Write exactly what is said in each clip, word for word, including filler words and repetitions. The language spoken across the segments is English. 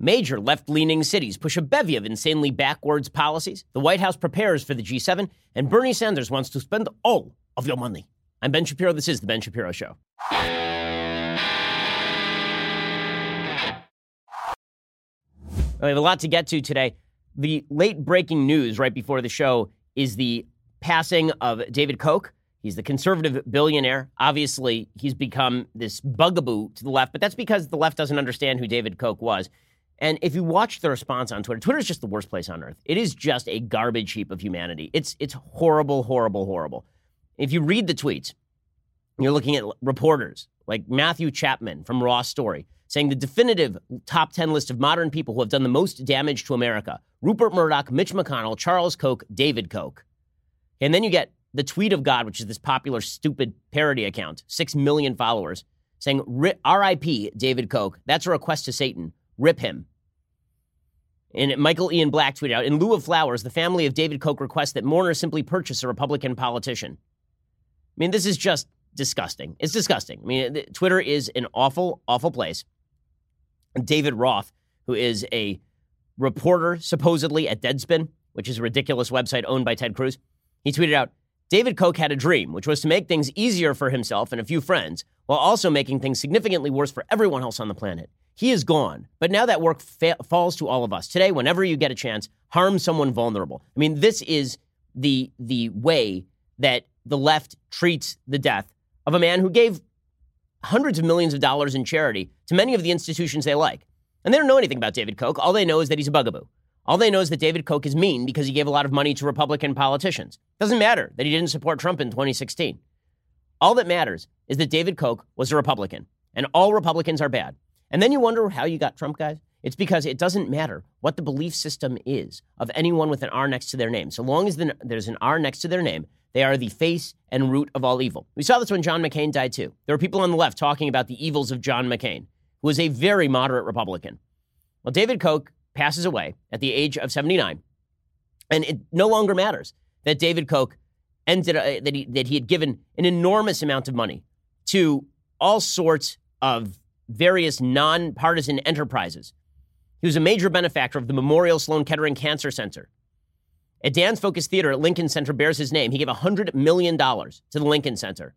Major left-leaning cities push a bevy of insanely backwards policies. The White House prepares for the G seven, and Bernie Sanders wants to spend all of your money. I'm Ben Shapiro. This is The Ben Shapiro Show. We have a lot to get to today. The late-breaking news right before the show is the passing of David Koch. He's the conservative billionaire. Obviously, he's become this bugaboo to the left, but that's because the left doesn't understand who David Koch was. And if you watch the response on Twitter, Twitter is just the worst place on earth. It is just a garbage heap of humanity. It's it's horrible, horrible, horrible. If you read the tweets, you're looking at reporters like Matthew Chapman from Raw Story saying the definitive top ten list of modern people who have done the most damage to America: Rupert Murdoch, Mitch McConnell, Charles Koch, David Koch. And then you get the Tweet of God, which is this popular, stupid parody account, six million followers, saying R I P David Koch. That's a request to Satan. Rip him. And Michael Ian Black tweeted out, in lieu of flowers, the family of David Koch requests that mourners simply purchase a Republican politician. I mean, this is just disgusting. It's disgusting. I mean, Twitter is an awful, awful place. David Roth, who is a reporter supposedly at Deadspin, which is a ridiculous website owned by Ted Cruz, he tweeted out, David Koch had a dream, which was to make things easier for himself and a few friends, while also making things significantly worse for everyone else on the planet. He is gone, but now that work fa- falls to all of us. Today, whenever you get a chance, harm someone vulnerable. I mean, this is the the way that the left treats the death of a man who gave hundreds of millions of dollars in charity to many of the institutions they like. And they don't know anything about David Koch. All they know is that he's a bugaboo. All they know is that David Koch is mean because he gave a lot of money to Republican politicians. Doesn't matter that he didn't support Trump in twenty sixteen. All that matters is that David Koch was a Republican, and all Republicans are bad. And then you wonder how you got Trump, guys? It's because it doesn't matter what the belief system is of anyone with an R next to their name. So long as the, there's an R next to their name, they are the face and root of all evil. We saw this when John McCain died, too. There were people on the left talking about the evils of John McCain, who was a very moderate Republican. Well, David Koch passes away at the age of seventy-nine, and it no longer matters that David Koch ended uh, that he that he had given an enormous amount of money to all sorts of various nonpartisan enterprises. He was a major benefactor of the Memorial Sloan Kettering Cancer Center. A Dan's Focus Theater at Lincoln Center bears his name. He gave one hundred million dollars to the Lincoln Center.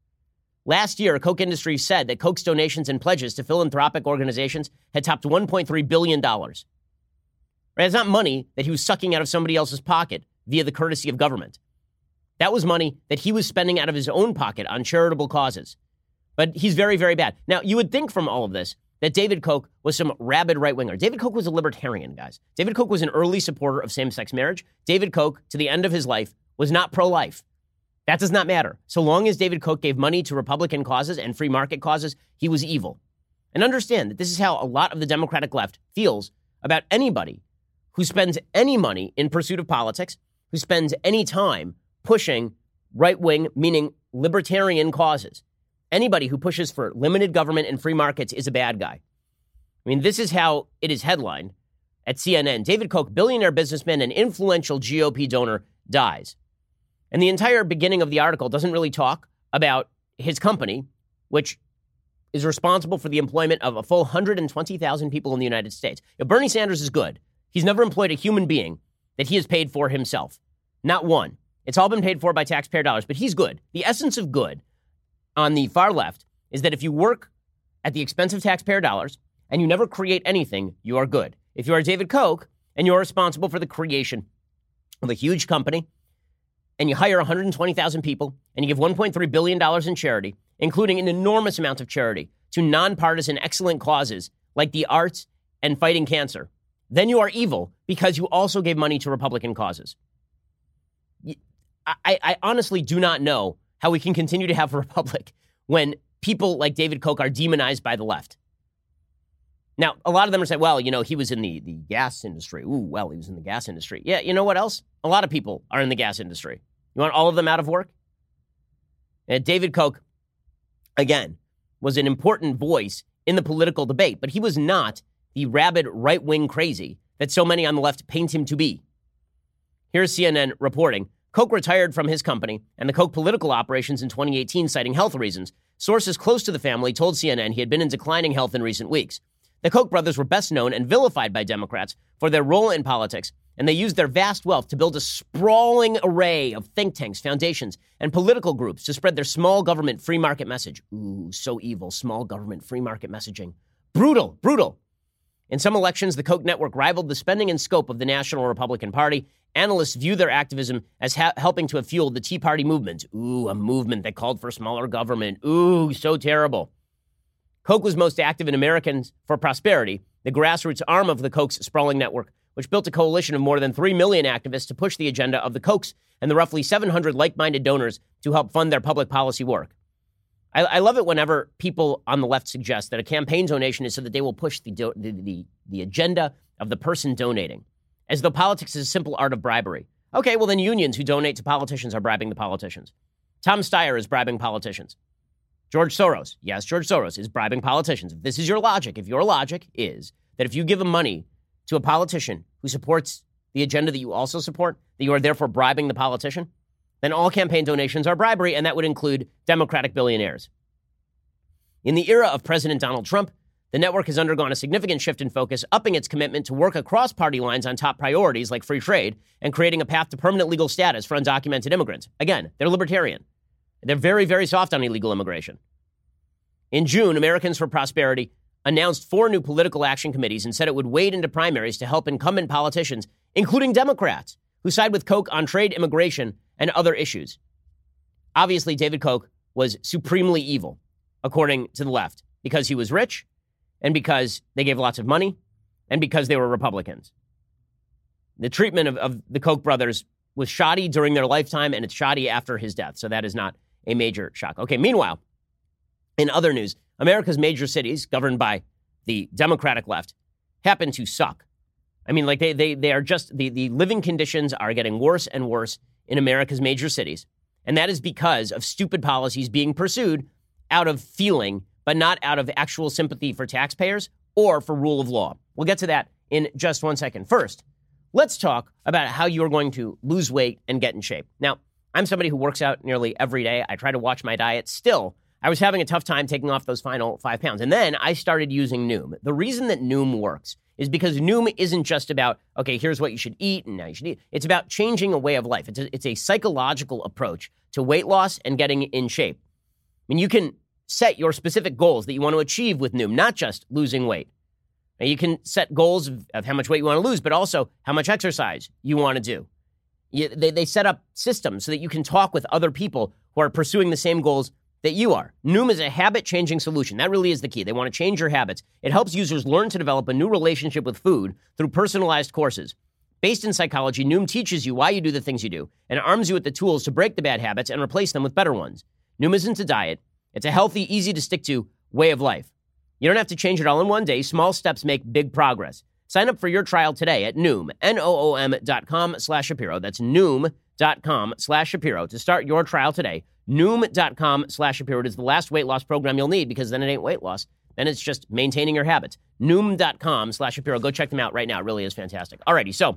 Last year, Koch Industries said that Koch's donations and pledges to philanthropic organizations had topped one point three billion dollars. Right? It's not money that he was sucking out of somebody else's pocket via the courtesy of government. That was money that he was spending out of his own pocket on charitable causes. But he's very, very bad. Now, you would think from all of this that David Koch was some rabid right-winger. David Koch was a libertarian, guys. David Koch was an early supporter of same-sex marriage. David Koch, to the end of his life, was not pro-life. That does not matter. So long as David Koch gave money to Republican causes and free market causes, he was evil. And understand that this is how a lot of the Democratic left feels about anybody who spends any money in pursuit of politics, who spends any time pushing right-wing, meaning libertarian causes. Anybody who pushes for limited government and free markets is a bad guy. I mean, this is how it is headlined at C N N. David Koch, billionaire businessman and influential G O P donor, dies. And the entire beginning of the article doesn't really talk about his company, which is responsible for the employment of a full one hundred twenty thousand people in the United States. Now, Bernie Sanders is good. He's never employed a human being that he has paid for himself. Not one. It's all been paid for by taxpayer dollars, but he's good. The essence of good on the far left is that if you work at the expense of taxpayer dollars and you never create anything, you are good. If you are David Koch and you're responsible for the creation of a huge company and you hire one hundred twenty thousand people and you give one point three billion dollars in charity, including an enormous amount of charity to nonpartisan excellent causes like the arts and fighting cancer, then you are evil because you also gave money to Republican causes. I, I honestly do not know how we can continue to have a republic when people like David Koch are demonized by the left. Now, a lot of them are saying, well, you know, he was in the, the gas industry. Ooh, well, he was in the gas industry. Yeah, you know what else? A lot of people are in the gas industry. You want all of them out of work? And David Koch, again, was an important voice in the political debate, but he was not the rabid right-wing crazy that so many on the left paint him to be. Here's C N N reporting. Koch retired from his company and the Koch political operations in twenty eighteen, citing health reasons. Sources close to the family told C N N he had been in declining health in recent weeks. The Koch brothers were best known and vilified by Democrats for their role in politics, and they used their vast wealth to build a sprawling array of think tanks, foundations, and political groups to spread their small government free market message. Ooh, so evil, small government free market messaging. Brutal, brutal. In some elections, the Koch network rivaled the spending and scope of the National Republican Party. Analysts view their activism as ha- helping to have fueled the Tea Party movement. Ooh, a movement that called for smaller government. Ooh, so terrible. Koch was most active in Americans for Prosperity, the grassroots arm of the Koch's sprawling network, which built a coalition of more than three million activists to push the agenda of the Kochs and the roughly seven hundred like-minded donors to help fund their public policy work. I, I love it whenever people on the left suggest that a campaign donation is so that they will push the, do, the, the, the agenda of the person donating, as though politics is a simple art of bribery. Okay, well then unions who donate to politicians are bribing the politicians. Tom Steyer is bribing politicians. George Soros, yes, George Soros is bribing politicians. If this is your logic, if your logic is that if you give them money to a politician who supports the agenda that you also support, that you are therefore bribing the politician, then all campaign donations are bribery, and that would include Democratic billionaires. In the era of President Donald Trump, the network has undergone a significant shift in focus, upping its commitment to work across party lines on top priorities like free trade and creating a path to permanent legal status for undocumented immigrants. Again, they're libertarian. They're very, very soft on illegal immigration. In June, Americans for Prosperity announced four new political action committees and said it would wade into primaries to help incumbent politicians, including Democrats, who side with Koch on trade, immigration, and other issues. Obviously, David Koch was supremely evil, according to the left, because he was rich and because they gave lots of money and because they were Republicans. The treatment of, of the Koch brothers was shoddy during their lifetime, and it's shoddy after his death, so that is not a major shock. Okay, meanwhile, in other news, America's major cities, governed by the Democratic left, happen to suck. I mean, like, they they they are just, the, the living conditions are getting worse and worse in America's major cities. And that is because of stupid policies being pursued out of feeling, but not out of actual sympathy for taxpayers or for rule of law. We'll get to that in just one second. First, let's talk about how you are going to lose weight and get in shape. Now, I'm somebody who works out nearly every day. I try to watch my diet. Still, I was having a tough time taking off those final five pounds. And then I started using Noom. The reason that Noom works is because Noom isn't just about, okay, here's what you should eat and now you should eat. It's about changing a way of life. It's a, it's a psychological approach to weight loss and getting in shape. I mean, you can set your specific goals that you want to achieve with Noom, not just losing weight. Now, you can set goals of, of how much weight you want to lose, but also how much exercise you want to do. You, they, they set up systems so that you can talk with other people who are pursuing the same goals that you are. Noom is a habit-changing solution. That really is the key. They want to change your habits. It helps users learn to develop a new relationship with food through personalized courses. Based in psychology, Noom teaches you why you do the things you do and arms you with the tools to break the bad habits and replace them with better ones. Noom isn't a diet. It's a healthy, easy-to-stick-to way of life. You don't have to change it all in one day. Small steps make big progress. Sign up for your trial today at Noom, N-O-O-M dot com slash Shapiro. That's Noom dot com slash Shapiro to start your trial today. Noom dot com slash Shapiro. It is the last weight loss program you'll need because then it ain't weight loss. Then it's just maintaining your habits. Noom dot com slash Shapiro. Go check them out right now. It really is fantastic. Alrighty, so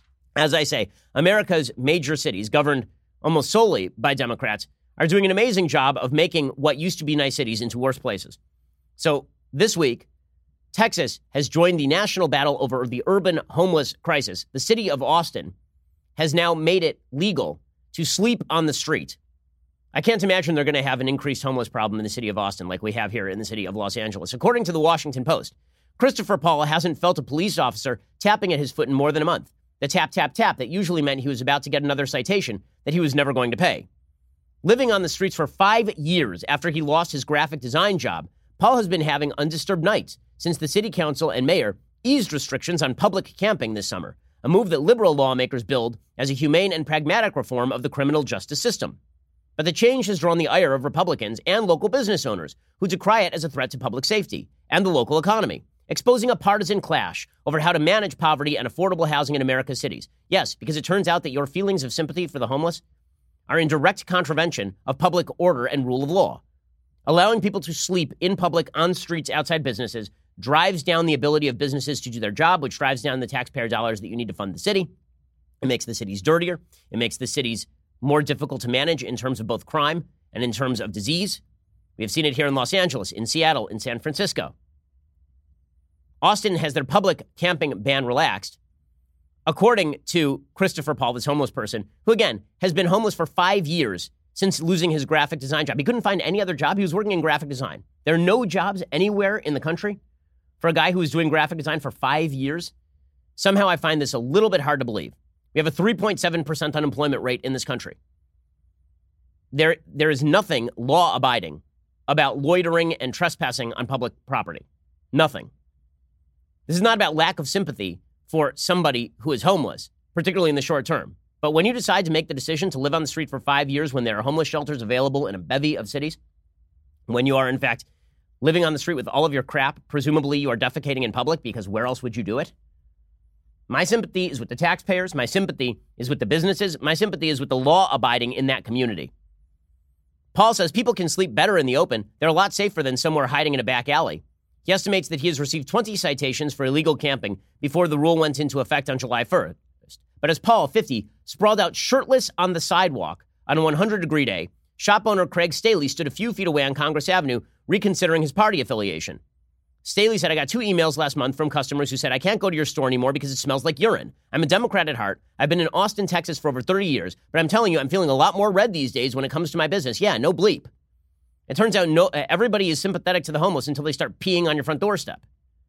as I say, America's major cities, governed almost solely by Democrats, are doing an amazing job of making what used to be nice cities into worse places. So this week, Texas has joined the national battle over the urban homeless crisis. The city of Austin has now made it legal to sleep on the street. I can't imagine they're going to have an increased homeless problem in the city of Austin like we have here in the city of Los Angeles. According to the Washington Post, Christopher Paula hasn't felt a police officer tapping at his foot in more than a month. The tap, tap, tap that usually meant he was about to get another citation that he was never going to pay. Living on the streets for five years after he lost his graphic design job, Paul has been having undisturbed nights since the city council and mayor eased restrictions on public camping this summer, a move that liberal lawmakers billed as a humane and pragmatic reform of the criminal justice system. But the change has drawn the ire of Republicans and local business owners who decry it as a threat to public safety and the local economy, exposing a partisan clash over how to manage poverty and affordable housing in America's cities. Yes, because it turns out that your feelings of sympathy for the homeless are in direct contravention of public order and rule of law. Allowing people to sleep in public on streets outside businesses drives down the ability of businesses to do their job, which drives down the taxpayer dollars that you need to fund the city. It makes the cities dirtier. It makes the cities more difficult to manage in terms of both crime and in terms of disease. We have seen it here in Los Angeles, in Seattle, in San Francisco. Austin has their public camping ban relaxed, according to Christopher Paul, this homeless person, who, again, has been homeless for five years since losing his graphic design job. He couldn't find any other job. He was working in graphic design. There are no jobs anywhere in the country for a guy who was doing graphic design for five years. Somehow I find this a little bit hard to believe. We have a three point seven percent unemployment rate in this country. There, there is nothing law-abiding about loitering and trespassing on public property. Nothing. This is not about lack of sympathy for somebody who is homeless, particularly in the short term. But when you decide to make the decision to live on the street for five years when there are homeless shelters available in a bevy of cities, when you are, in fact, living on the street with all of your crap, presumably you are defecating in public because where else would you do it? My sympathy is with the taxpayers. My sympathy is with the businesses. My sympathy is with the law abiding in that community. Paul says people can sleep better in the open. They're a lot safer than somewhere hiding in a back alley. He estimates that he has received twenty citations for illegal camping before the rule went into effect on July first. But as Paul, fifty, sprawled out shirtless on the sidewalk on a one hundred degree day, shop owner Craig Staley stood a few feet away on Congress Avenue, reconsidering his party affiliation. Staley said, I got two emails last month from customers who said, I can't go to your store anymore because it smells like urine. I'm a Democrat at heart. I've been in Austin, Texas for over thirty years, but I'm telling you, I'm feeling a lot more red these days when it comes to my business. Yeah, no bleep. It turns out no, everybody is sympathetic to the homeless until they start peeing on your front doorstep.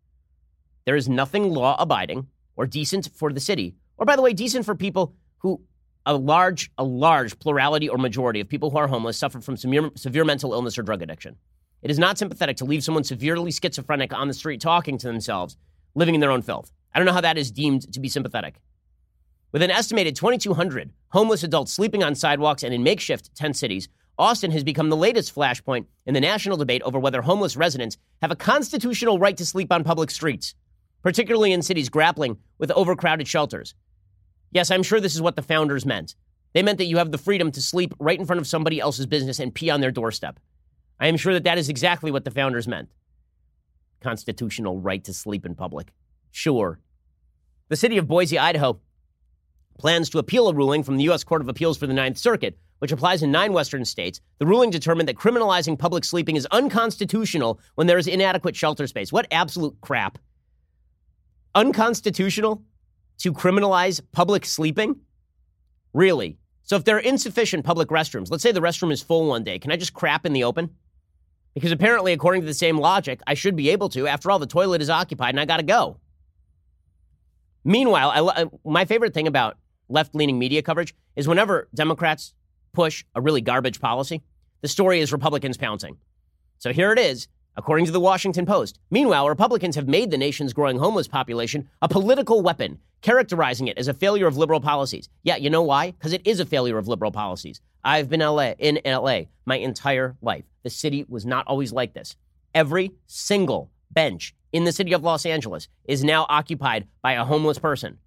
There is nothing law-abiding or decent for the city, or, by the way, decent for people who, a large, a large plurality or majority of people who are homeless suffer from severe, severe mental illness or drug addiction. It is not sympathetic to leave someone severely schizophrenic on the street talking to themselves, living in their own filth. I don't know how that is deemed to be sympathetic. With an estimated twenty-two hundred homeless adults sleeping on sidewalks and in makeshift tent cities, Austin has become the latest flashpoint in the national debate over whether homeless residents have a constitutional right to sleep on public streets, particularly in cities grappling with overcrowded shelters. Yes, I'm sure this is what the founders meant. They meant that you have the freedom to sleep right in front of somebody else's business and pee on their doorstep. I am sure that that is exactly what the founders meant. Constitutional right to sleep in public. Sure. The city of Boise, Idaho, plans to appeal a ruling from the U S Court of Appeals for the Ninth Circuit, which applies in nine Western states. The ruling determined that criminalizing public sleeping is unconstitutional when there is inadequate shelter space. What absolute crap. Unconstitutional to criminalize public sleeping? Really? So if there are insufficient public restrooms, let's say the restroom is full one day, can I just crap in the open? Because apparently, according to the same logic, I should be able to. After all, the toilet is occupied and I got to go. Meanwhile, I, my favorite thing about left-leaning media coverage is whenever Democrats push a really garbage policy, the story is Republicans pouncing. So here it is, according to the Washington Post. Meanwhile, Republicans have made the nation's growing homeless population a political weapon, characterizing it as a failure of liberal policies. Yeah, you know why? Because it is a failure of liberal policies. I've been L A, in L A my entire life. The city was not always like this. Every single bench in the city of Los Angeles is now occupied by a homeless person.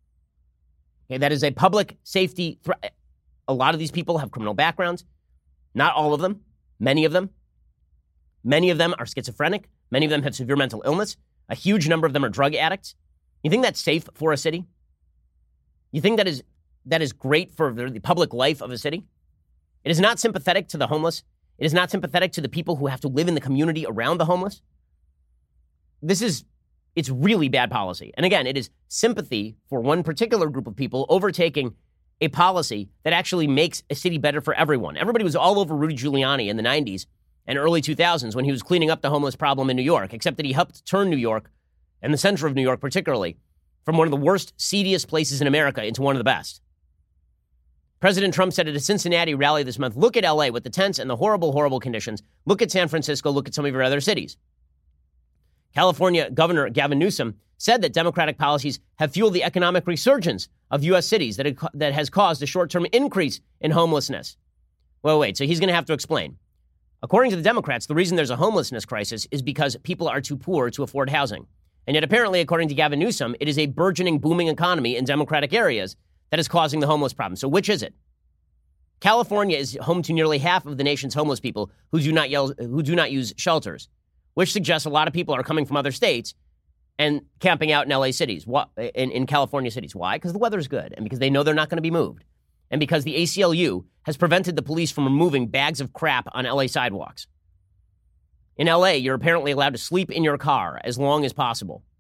Okay, that is a public safety threat. A lot of these people have criminal backgrounds. Not all of them. Many of them. Many of them are schizophrenic. Many of them have severe mental illness. A huge number of them are drug addicts. You think that's safe for a city? You think that is that is great for the public life of a city? It is not sympathetic to the homeless. It is not sympathetic to the people who have to live in the community around the homeless. This is, it's really bad policy. And again, it is sympathy for one particular group of people overtaking a policy that actually makes a city better for everyone. Everybody was all over Rudy Giuliani in the nineties and early two thousands when he was cleaning up the homeless problem in New York, except that he helped turn New York, and the center of New York particularly, from one of the worst, seediest places in America into one of the best. President Trump said at a Cincinnati rally this month, look at L A with the tents and the horrible, horrible conditions. Look at San Francisco. Look at some of your other cities. California Governor Gavin Newsom said that Democratic policies have fueled the economic resurgence of U S cities that, ha- that has caused a short-term increase in homelessness. Well, wait, so he's going to have to explain. According to the Democrats, the reason there's a homelessness crisis is because people are too poor to afford housing. And yet, apparently, according to Gavin Newsom, it is a burgeoning, booming economy in Democratic areas that is causing the homeless problem. So which is it? California is home to nearly half of the nation's homeless people who do not yell, who do not use shelters, which suggests a lot of people are coming from other states and camping out in L A cities, in, in California cities. Why? Because the weather's good and because they know they're not going to be moved. And because the A C L U has prevented the police from removing bags of crap on L A sidewalks. In L A, you're apparently allowed to sleep in your car as long as possible.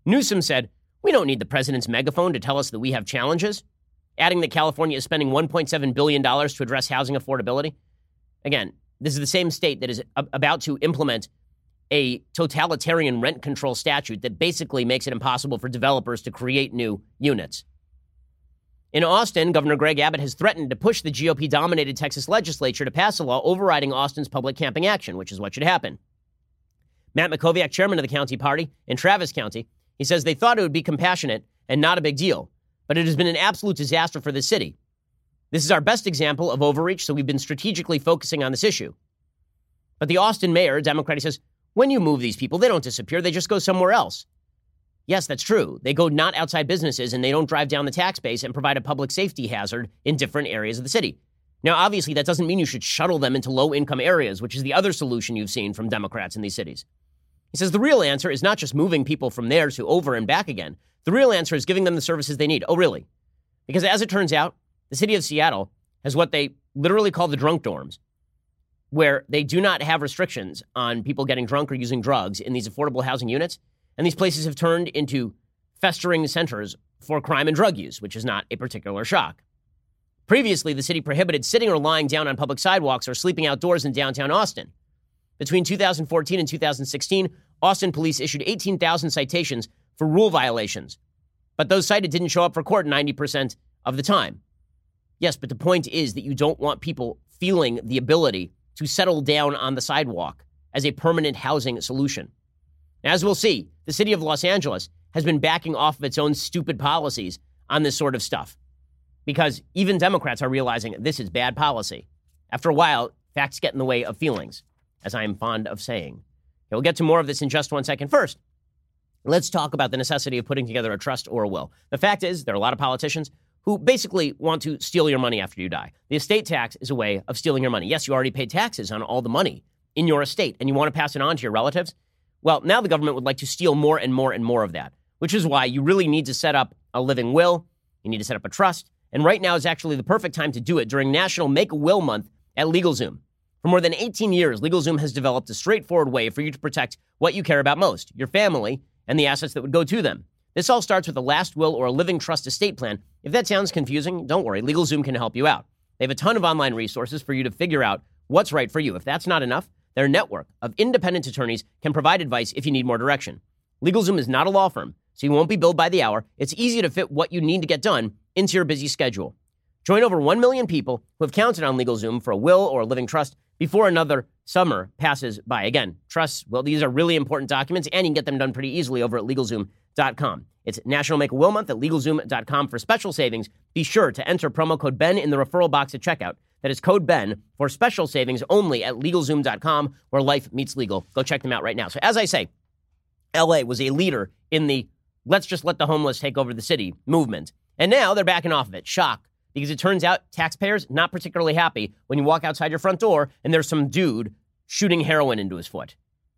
Newsom said, "We don't need the president's megaphone to tell us that we have challenges," adding that California is spending one point seven billion dollars to address housing affordability. Again, this is the same state that is a- about to implement a totalitarian rent control statute that basically makes it impossible for developers to create new units. In Austin, Governor Greg Abbott has threatened to push the G O P-dominated Texas legislature to pass a law overriding Austin's public camping action, which is what should happen. Matt Mackowiak, chairman of the county party in Travis County, he says they thought it would be compassionate and not a big deal, but it has been an absolute disaster for the city. This is our best example of overreach, so we've been strategically focusing on this issue. But the Austin mayor, a Democrat, he says, when you move these people, they don't disappear. They just go somewhere else. Yes, that's true. They go not outside businesses and they don't drive down the tax base and provide a public safety hazard in different areas of the city. Now, obviously, that doesn't mean you should shuttle them into low-income areas, which is the other solution you've seen from Democrats in these cities. He says the real answer is not just moving people from there to over and back again. The real answer is giving them the services they need. Oh, really? Because as it turns out, the city of Seattle has what they literally call the drunk dorms, where they do not have restrictions on people getting drunk or using drugs in these affordable housing units. And these places have turned into festering centers for crime and drug use, which is not a particular shock. Previously, the city prohibited sitting or lying down on public sidewalks or sleeping outdoors in downtown Austin. Between two thousand fourteen and two thousand sixteen, Austin police issued eighteen thousand citations for rule violations. But those cited didn't show up for court ninety percent of the time. Yes, but the point is that you don't want people feeling the ability to settle down on the sidewalk as a permanent housing solution. As we'll see, the city of Los Angeles has been backing off of its own stupid policies on this sort of stuff because even Democrats are realizing this is bad policy. After a while, facts get in the way of feelings, as I am fond of saying. We'll get to more of this in just one second. First, let's talk about the necessity of putting together a trust or a will. The fact is, there are a lot of politicians who basically want to steal your money after you die. The estate tax is a way of stealing your money. Yes, you already pay taxes on all the money in your estate, and you want to pass it on to your relatives. Well, now the government would like to steal more and more and more of that, which is why you really need to set up a living will. You need to set up a trust. And right now is actually the perfect time to do it during National Make-A-Will Month at LegalZoom. For more than eighteen years, LegalZoom has developed a straightforward way for you to protect what you care about most, your family and the assets that would go to them. This all starts with a last will or a living trust estate plan. If that sounds confusing, don't worry. LegalZoom can help you out. They have a ton of online resources for you to figure out what's right for you. If that's not enough, their network of independent attorneys can provide advice if you need more direction. LegalZoom is not a law firm, so you won't be billed by the hour. It's easy to fit what you need to get done into your busy schedule. Join over one million people who have counted on LegalZoom for a will or a living trust before another summer passes by. Again, trusts, well, these are really important documents, and you can get them done pretty easily over at LegalZoom dot com. It's National Make-A-Will Month at LegalZoom dot com for special savings. Be sure to enter promo code Ben in the referral box at checkout. That is code Ben for special savings only at LegalZoom dot com, where life meets legal. Go check them out right now. So as I say, L A was a leader in the let's just let the homeless take over the city movement. And now they're backing off of it. Shock. Because it turns out taxpayers not particularly happy when you walk outside your front door and there's some dude shooting heroin into his foot.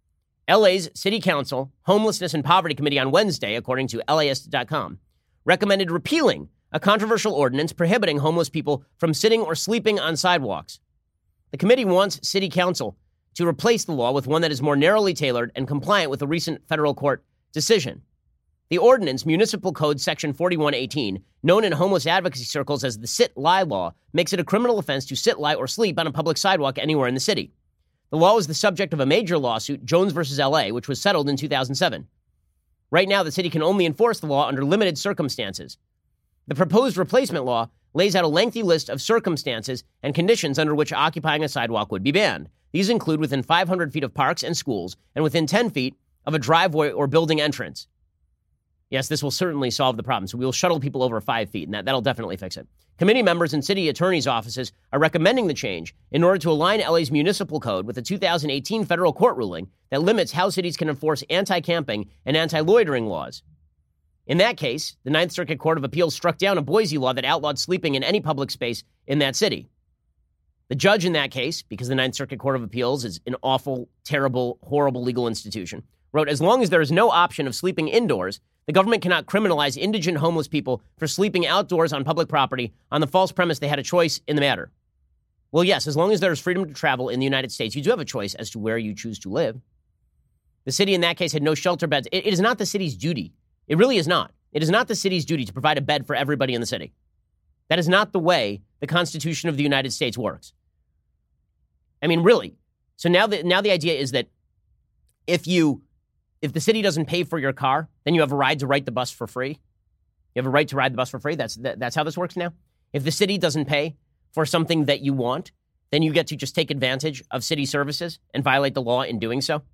L A's City Council Homelessness and Poverty Committee on Wednesday, according to L Aist dot com, recommended repealing a controversial ordinance prohibiting homeless people from sitting or sleeping on sidewalks. The committee wants City Council to replace the law with one that is more narrowly tailored and compliant with a recent federal court decision. The ordinance, Municipal Code Section forty-one eighteen, known in homeless advocacy circles as the sit-lie law, makes it a criminal offense to sit, lie, or sleep on a public sidewalk anywhere in the city. The law was the subject of a major lawsuit, Jones versus L A, which was settled in two thousand seven. Right now, the city can only enforce the law under limited circumstances. The proposed replacement law lays out a lengthy list of circumstances and conditions under which occupying a sidewalk would be banned. These include within five hundred feet of parks and schools and within ten feet of a driveway or building entrance. Yes, this will certainly solve the problem. So we will shuttle people over five feet, and that, that'll definitely fix it. Committee members and city attorneys' offices are recommending the change in order to align L A's municipal code with the two thousand eighteen federal court ruling that limits how cities can enforce anti-camping and anti-loitering laws. In that case, the Ninth Circuit Court of Appeals struck down a Boise law that outlawed sleeping in any public space in that city. The judge in that case, because the Ninth Circuit Court of Appeals is an awful, terrible, horrible legal institution, wrote, as long as there is no option of sleeping indoors, the government cannot criminalize indigent homeless people for sleeping outdoors on public property on the false premise they had a choice in the matter. Well, yes, as long as there is freedom to travel in the United States, you do have a choice as to where you choose to live. The city in that case had no shelter beds. It, it is not the city's duty It really is not. It is not the city's duty to provide a bed for everybody in the city. That is not the way the Constitution of the United States works. I mean, really. So now the, now the idea is that if you, if the city doesn't pay for your car, then you have a right to ride the bus for free. You have a right to ride the bus for free. That's that, that's how this works now. If the city doesn't pay for something that you want, then you get to just take advantage of city services and violate the law in doing so.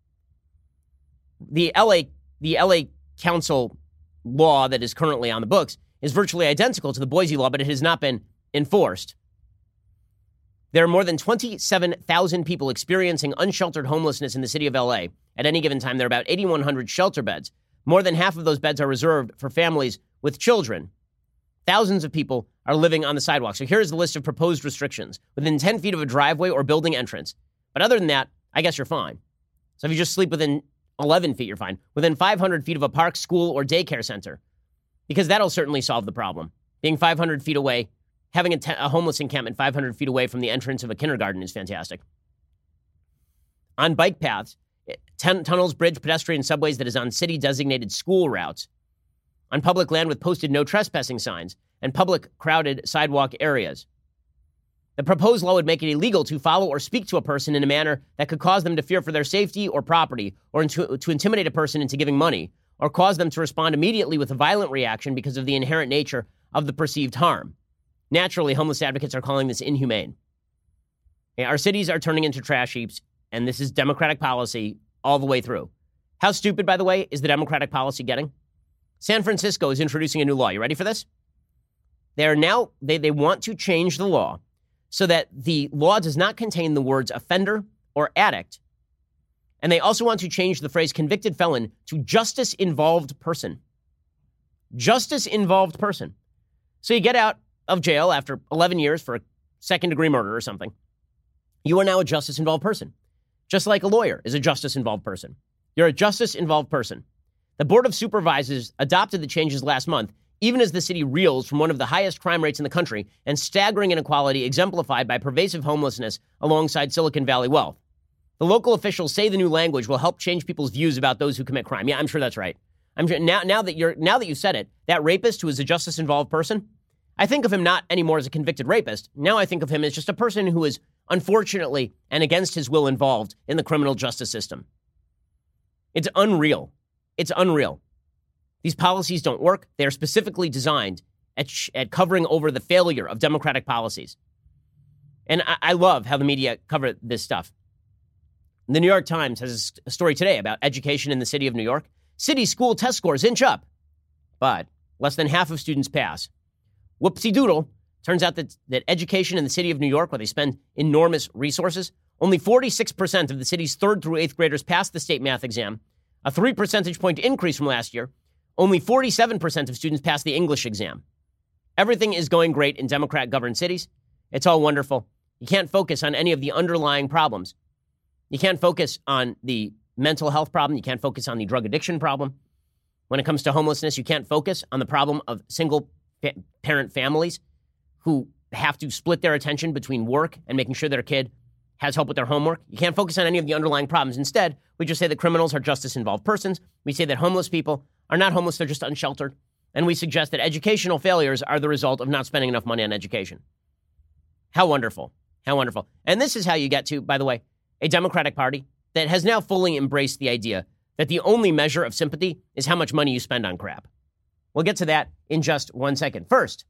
The L A the L A Council law that is currently on the books is virtually identical to the Boise law, but it has not been enforced. There are more than twenty-seven thousand people experiencing unsheltered homelessness in the city of L A. At any given time, there are about eighty-one hundred shelter beds. More than half of those beds are reserved for families with children. Thousands of people are living on the sidewalk. So here's the list of proposed restrictions. Within ten feet of a driveway or building entrance. But other than that, I guess you're fine. So if you just sleep within eleven feet, you're fine. Within five hundred feet of a park, school, or daycare center. Because that'll certainly solve the problem. Being five hundred feet away, having a, te- a homeless encampment five hundred feet away from the entrance of a kindergarten is fantastic. On bike paths, ten- tunnels, bridge, pedestrian subways that is on city-designated school routes. On public land with posted no trespassing signs and public crowded sidewalk areas. The proposed law would make it illegal to follow or speak to a person in a manner that could cause them to fear for their safety or property, or into, to intimidate a person into giving money, or cause them to respond immediately with a violent reaction because of the inherent nature of the perceived harm. Naturally, homeless advocates are calling this inhumane. Our cities are turning into trash heaps, and this is Democratic policy all the way through. How stupid, by the way, is the Democratic policy getting? San Francisco is introducing a new law. You ready for this? They are now, they, they want to change the law so that the law does not contain the words offender or addict. And they also want to change the phrase convicted felon to justice-involved person. Justice-involved person. So you get out of jail after eleven years for a second-degree murder or something. You are now a justice-involved person. Just like a lawyer is a justice-involved person. You're a justice-involved person. The Board of Supervisors adopted the changes last month, even as the city reels from one of the highest crime rates in the country and staggering inequality exemplified by pervasive homelessness alongside Silicon Valley wealth. The local officials say the new language will help change people's views about those who commit crime. Yeah, I'm sure that's right. I'm sure now, now that you're now that you said it, that rapist who is a justice-involved person, I think of him not anymore as a convicted rapist. Now I think of him as just a person who is unfortunately and against his will involved in the criminal justice system. It's unreal. It's unreal. These policies don't work. They are specifically designed at, sh- at covering over the failure of Democratic policies. And I-, I love how the media cover this stuff. The New York Times has a story today about education in the city of New York. City school test scores inch up, but less than half of students pass. Whoopsie doodle. Turns out that, that education in the city of New York, where they spend enormous resources, only forty-six percent of the city's third through eighth graders pass the state math exam, a three percentage point increase from last year. Only forty-seven percent of students pass the English exam. Everything is going great in Democrat-governed cities. It's all wonderful. You can't focus on any of the underlying problems. You can't focus on the mental health problem. You can't focus on the drug addiction problem. When it comes to homelessness, you can't focus on the problem of single-parent families who have to split their attention between work and making sure their kid has help with their homework. You can't focus on any of the underlying problems. Instead, we just say that criminals are justice-involved persons. We say that homeless people are not homeless, they're just unsheltered. And we suggest that educational failures are the result of not spending enough money on education. How wonderful. How wonderful. And this is how you get to, by the way, a Democratic Party that has now fully embraced the idea that the only measure of sympathy is how much money you spend on crap. We'll get to that in just one second. First,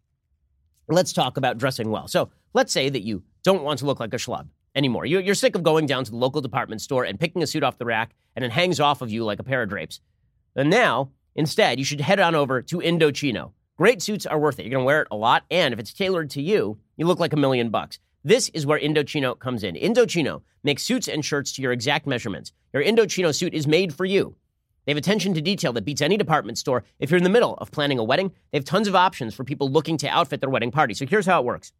let's talk about dressing well. So let's say that you don't want to look like a schlub anymore. You're sick of going down to the local department store and picking a suit off the rack and it hangs off of you like a pair of drapes. And now, instead, you should head on over to Indochino. Great suits are worth it. You're going to wear it a lot, and if it's tailored to you, you look like a million bucks. This is where Indochino comes in. Indochino makes suits and shirts to your exact measurements. Your Indochino suit is made for you. They have attention to detail that beats any department store. If you're in the middle of planning a wedding, they have tons of options for people looking to outfit their wedding party. So here's how it works.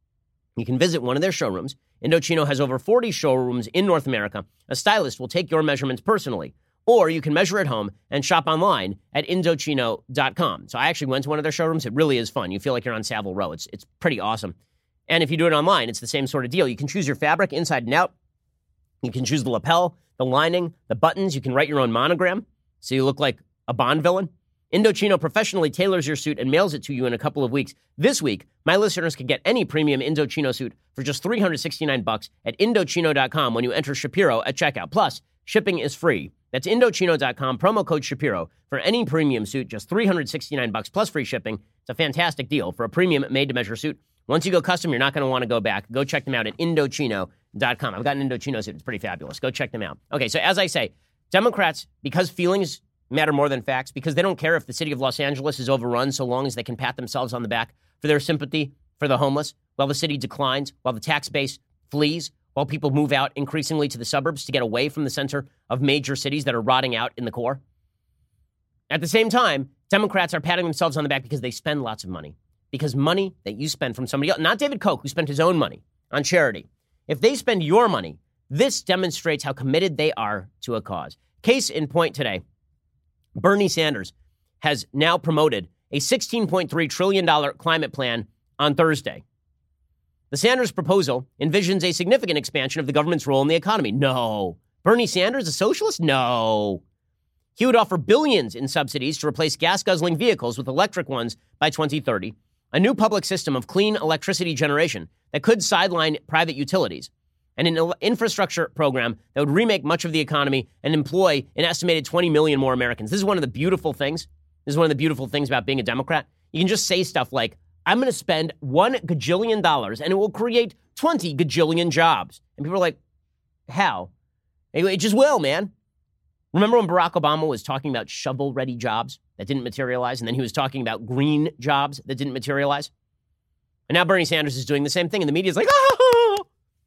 You can visit one of their showrooms. Indochino has over forty showrooms in North America. A stylist will take your measurements personally. Or you can measure at home and shop online at Indochino dot com. So I actually went to one of their showrooms. It really is fun. You feel like you're on Savile Row. It's, it's pretty awesome. And if you do it online, it's the same sort of deal. You can choose your fabric inside and out. You can choose the lapel, the lining, the buttons. You can write your own monogram so you look like a Bond villain. Indochino professionally tailors your suit and mails it to you in a couple of weeks. This week, my listeners can get any premium Indochino suit for just three hundred sixty-nine bucks at Indochino dot com when you enter Shapiro at checkout. Plus, shipping is free. That's Indochino dot com, promo code Shapiro for any premium suit, just three hundred sixty-nine bucks plus free shipping. It's a fantastic deal for a premium made-to-measure suit. Once you go custom, you're not going to want to go back. Go check them out at Indochino dot com. I've got an Indochino suit. It's pretty fabulous. Go check them out. Okay, so as I say, Democrats, because feelings matter more than facts, because they don't care if the city of Los Angeles is overrun so long as they can pat themselves on the back for their sympathy for the homeless, while the city declines, while the tax base flees, while people move out increasingly to the suburbs to get away from the center of major cities that are rotting out in the core. At the same time, Democrats are patting themselves on the back because they spend lots of money. Because money that you spend from somebody else, not David Koch, who spent his own money on charity. If they spend your money, this demonstrates how committed they are to a cause. Case in point today, Bernie Sanders has now promoted a sixteen point three trillion dollars climate plan on Thursday. The Sanders proposal envisions a significant expansion of the government's role in the economy. No. Bernie Sanders, a socialist? No. He would offer billions in subsidies to replace gas-guzzling vehicles with electric ones by twenty thirty, a new public system of clean electricity generation that could sideline private utilities, and an infrastructure program that would remake much of the economy and employ an estimated twenty million more Americans. This is one of the beautiful things. This is one of the beautiful things about being a Democrat. You can just say stuff like, I'm going to spend one gajillion dollars and it will create twenty gajillion jobs. And people are like, how? It just will, man. Remember when Barack Obama was talking about shovel-ready jobs that didn't materialize, and then he was talking about green jobs that didn't materialize? And now Bernie Sanders is doing the same thing, and the media is like, oh!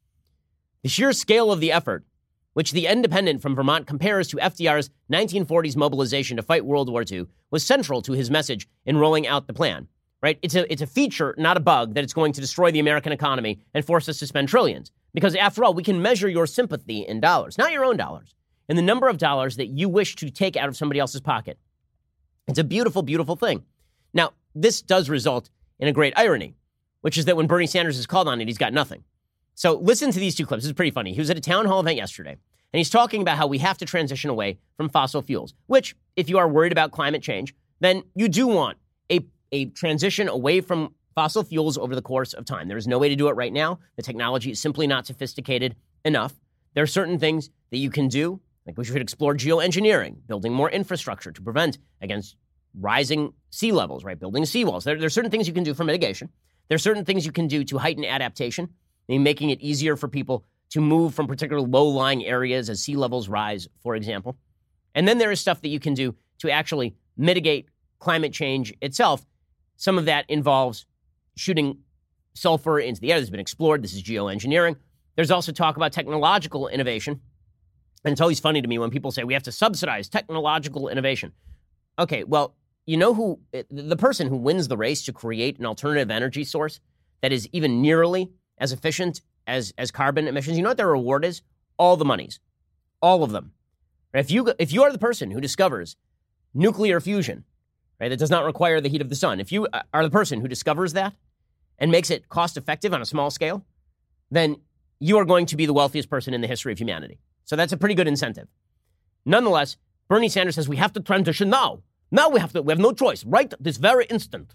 The sheer scale of the effort, which The Independent from Vermont compares to F D R's nineteen forties mobilization to fight World War Two, was central to his message in rolling out the plan. Right? It's a, it's a feature, not a bug, that it's going to destroy the American economy and force us to spend trillions. Because after all, we can measure your sympathy in dollars, not your own dollars, and the number of dollars that you wish to take out of somebody else's pocket. It's a beautiful, beautiful thing. Now, this does result in a great irony, which is that when Bernie Sanders is called on it, he's got nothing. So listen to these two clips. This is pretty funny. He was at a town hall event yesterday, and he's talking about how we have to transition away from fossil fuels, which, if you are worried about climate change, then you do want a, a transition away from fossil fuels over the course of time. There is no way to do it right now. The technology is simply not sophisticated enough. There are certain things that you can do, like we should explore geoengineering, building more infrastructure to prevent against rising sea levels, right? Building seawalls. There, there are certain things you can do for mitigation. There are certain things you can do to heighten adaptation, maybe making it easier for people to move from particular low-lying areas as sea levels rise, for example. And then there is stuff that you can do to actually mitigate climate change itself. Some of that involves shooting sulfur into the air. This has been explored. This is geoengineering. There's also talk about technological innovation. And it's always funny to me when people say we have to subsidize technological innovation. Okay, well, you know who, the person who wins the race to create an alternative energy source that is even nearly as efficient as, as carbon emissions, you know what their reward is? All the monies. All of them. If you, if you are the person who discovers nuclear fusion, right, that does not require the heat of the sun, if you are the person who discovers that and makes it cost effective on a small scale, then you are going to be the wealthiest person in the history of humanity. So that's a pretty good incentive. Nonetheless, Bernie Sanders says we have to transition now. Now we have to, we have no choice, right this very instant.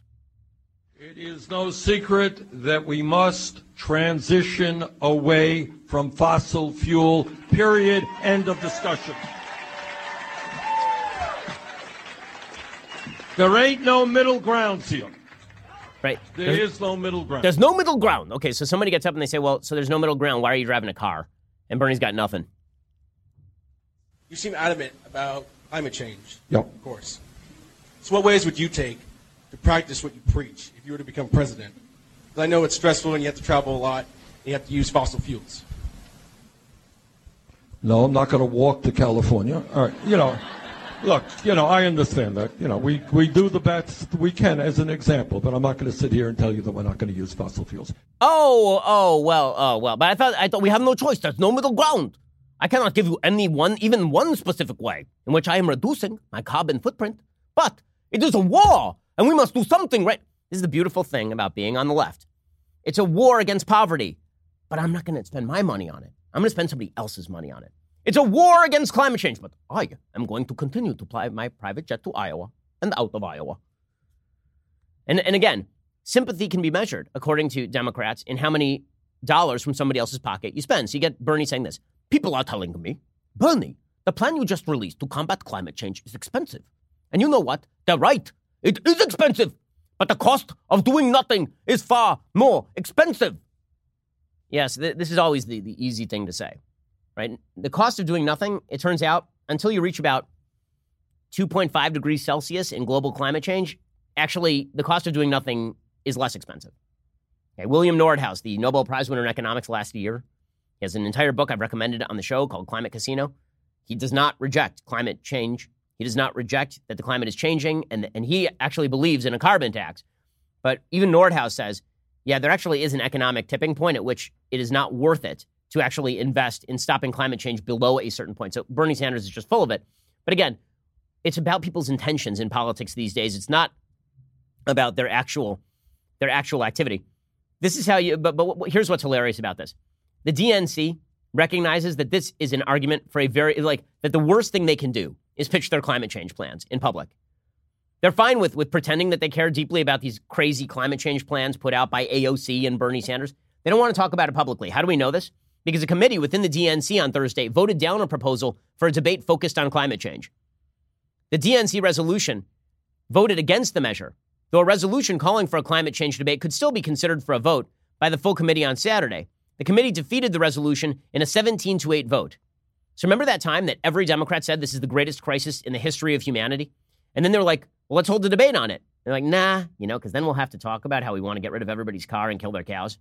It is no secret that we must transition away from fossil fuel, period, end of discussion. There ain't no middle ground here. Right. There there's, is no middle ground. There's no middle ground. Okay, so somebody gets up and they say, well, so there's no middle ground. Why are you driving a car? And Bernie's got nothing. You seem adamant about climate change. Yep. Of course. So what ways would you take to practice what you preach if you were to become president? Because I know it's stressful and you have to travel a lot and you have to use fossil fuels. No, I'm not going to walk to California. All right, you know, look, you know, I understand that. You know, we, we do the best we can as an example, but I'm not going to sit here and tell you that we're not going to use fossil fuels. Oh, oh, well, oh, well. But I thought I thought we have no choice. There's no middle ground. I cannot give you any one, even one specific way in which I am reducing my carbon footprint. But it is a war, and we must do something, right? This is the beautiful thing about being on the left. It's a war against poverty, but I'm not going to spend my money on it. I'm going to spend somebody else's money on it. It's a war against climate change, but I am going to continue to fly my private jet to Iowa. and out of Iowa. And, and again, sympathy can be measured, according to Democrats, in how many dollars from somebody else's pocket you spend. So you get Bernie saying this. People are telling me, Bernie, the plan you just released to combat climate change is expensive. And you know what? They're right. It is expensive. But the cost of doing nothing is far more expensive. Yes, th- this is always the, the easy thing to say, right? The cost of doing nothing, it turns out, until you reach about two point five degrees Celsius in global climate change, actually, the cost of doing nothing is less expensive. Okay, William Nordhaus, the Nobel Prize winner in economics last year, he has an entire book I've recommended on the show called Climate Casino. He does not reject climate change. He does not reject that the climate is changing, and, and he actually believes in a carbon tax. But even Nordhaus says, yeah, there actually is an economic tipping point at which it is not worth it to actually invest in stopping climate change below a certain point. So Bernie Sanders is just full of it. But again, it's about people's intentions in politics these days. It's not about their actual their actual activity. This is how you, but, but here's what's hilarious about this. The D N C recognizes that this is an argument for a very, like, that the worst thing they can do is pitch their climate change plans in public. They're fine with, with pretending that they care deeply about these crazy climate change plans put out by A O C and Bernie Sanders. They don't want to talk about it publicly. How do we know this? Because a committee within the D N C on Thursday voted down a proposal for a debate focused on climate change. The D N C resolution voted against the measure, though a resolution calling for a climate change debate could still be considered for a vote by the full committee on Saturday. The committee defeated the resolution in a seventeen to eight vote. So remember that time that every Democrat said this is the greatest crisis in the history of humanity? And then they were like, well, let's hold a debate on it. They're like, nah, you know, because then we'll have to talk about how we want to get rid of everybody's car and kill their cows.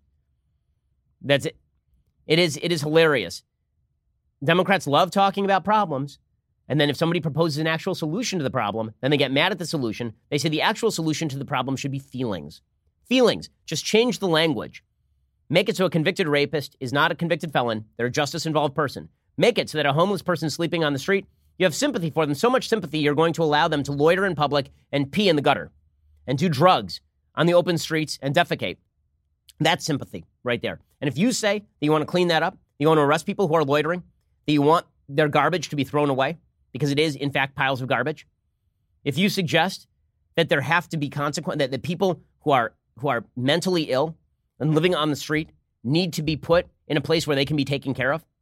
That's it. It is, it is hilarious. Democrats love talking about problems. And then if somebody proposes an actual solution to the problem, then they get mad at the solution. They say the actual solution to the problem should be feelings. Feelings. Just change the language. Make it so a convicted rapist is not a convicted felon. They're a justice-involved person. Make it so that a homeless person sleeping on the street, you have sympathy for them, so much sympathy you're going to allow them to loiter in public and pee in the gutter and do drugs on the open streets and defecate. That's sympathy right there. And if you say that you want to clean that up, you want to arrest people who are loitering, that you want their garbage to be thrown away, because it is, in fact, piles of garbage. If you suggest that there have to be consequences, that the people who are who are mentally ill and living on the street need to be put in a place where they can be taken care of,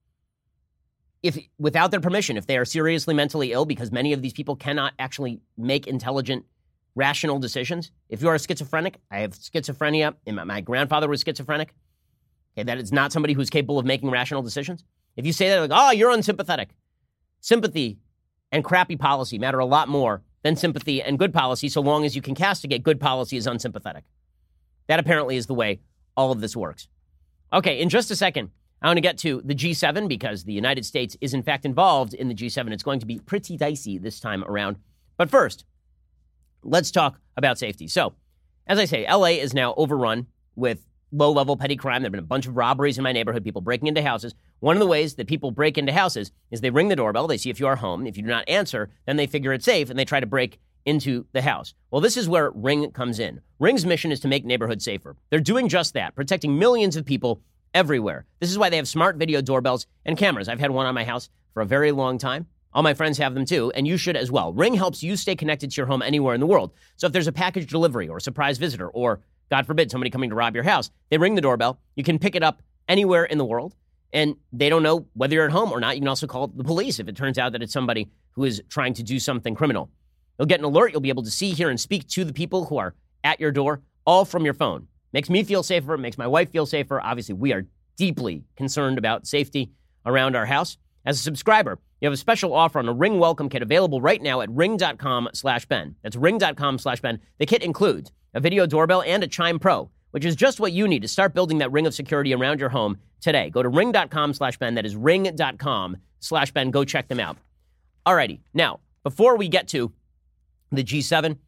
if without their permission, if they are seriously mentally ill, because many of these people cannot actually make intelligent, rational decisions. If you are a schizophrenic, I have schizophrenia, and my, my grandfather was schizophrenic. Okay, that is not somebody who's capable of making rational decisions. If you say that, like, oh, you're unsympathetic. Sympathy and crappy policy matter a lot more than sympathy and good policy, so long as you can castigate good policy as unsympathetic. That apparently is the way all of this works. Okay, in just a second, I want to get to the G seven because the United States is in fact involved in the G seven. It's going to be pretty dicey this time around. But first, let's talk about safety. So, as I say, L A is now overrun with low-level petty crime. There have been a bunch of robberies in my neighborhood, people breaking into houses. One of the ways that people break into houses is they ring the doorbell, they see if you are home. If you do not answer, then they figure it's safe, and they try to break into the house. Well, this is where Ring comes in. Ring's mission is to make neighborhoods safer. They're doing just that, protecting millions of people everywhere. This is why they have smart video doorbells and cameras. I've had one on my house for a very long time. All my friends have them too, and you should as well. Ring helps you stay connected to your home anywhere in the world. So if there's a package delivery or a surprise visitor or, God forbid, somebody coming to rob your house, they ring the doorbell. You can pick it up anywhere in the world, and they don't know whether you're at home or not. You can also call the police if it turns out that it's somebody who is trying to do something criminal. You'll get an alert. You'll be able to see, hear, and speak to the people who are at your door, all from your phone. Makes me feel safer. Makes my wife feel safer. Obviously, we are deeply concerned about safety around our house. As a subscriber, you have a special offer on a Ring welcome kit available right now at ring.com slash Ben. That's ring.com slash Ben. The kit includes a video doorbell and a Chime Pro, which is just what you need to start building that ring of security around your home today. Go to ring.com slash Ben. That is ring.com slash Ben. Go check them out. Alrighty. Now, before we get to the G seven,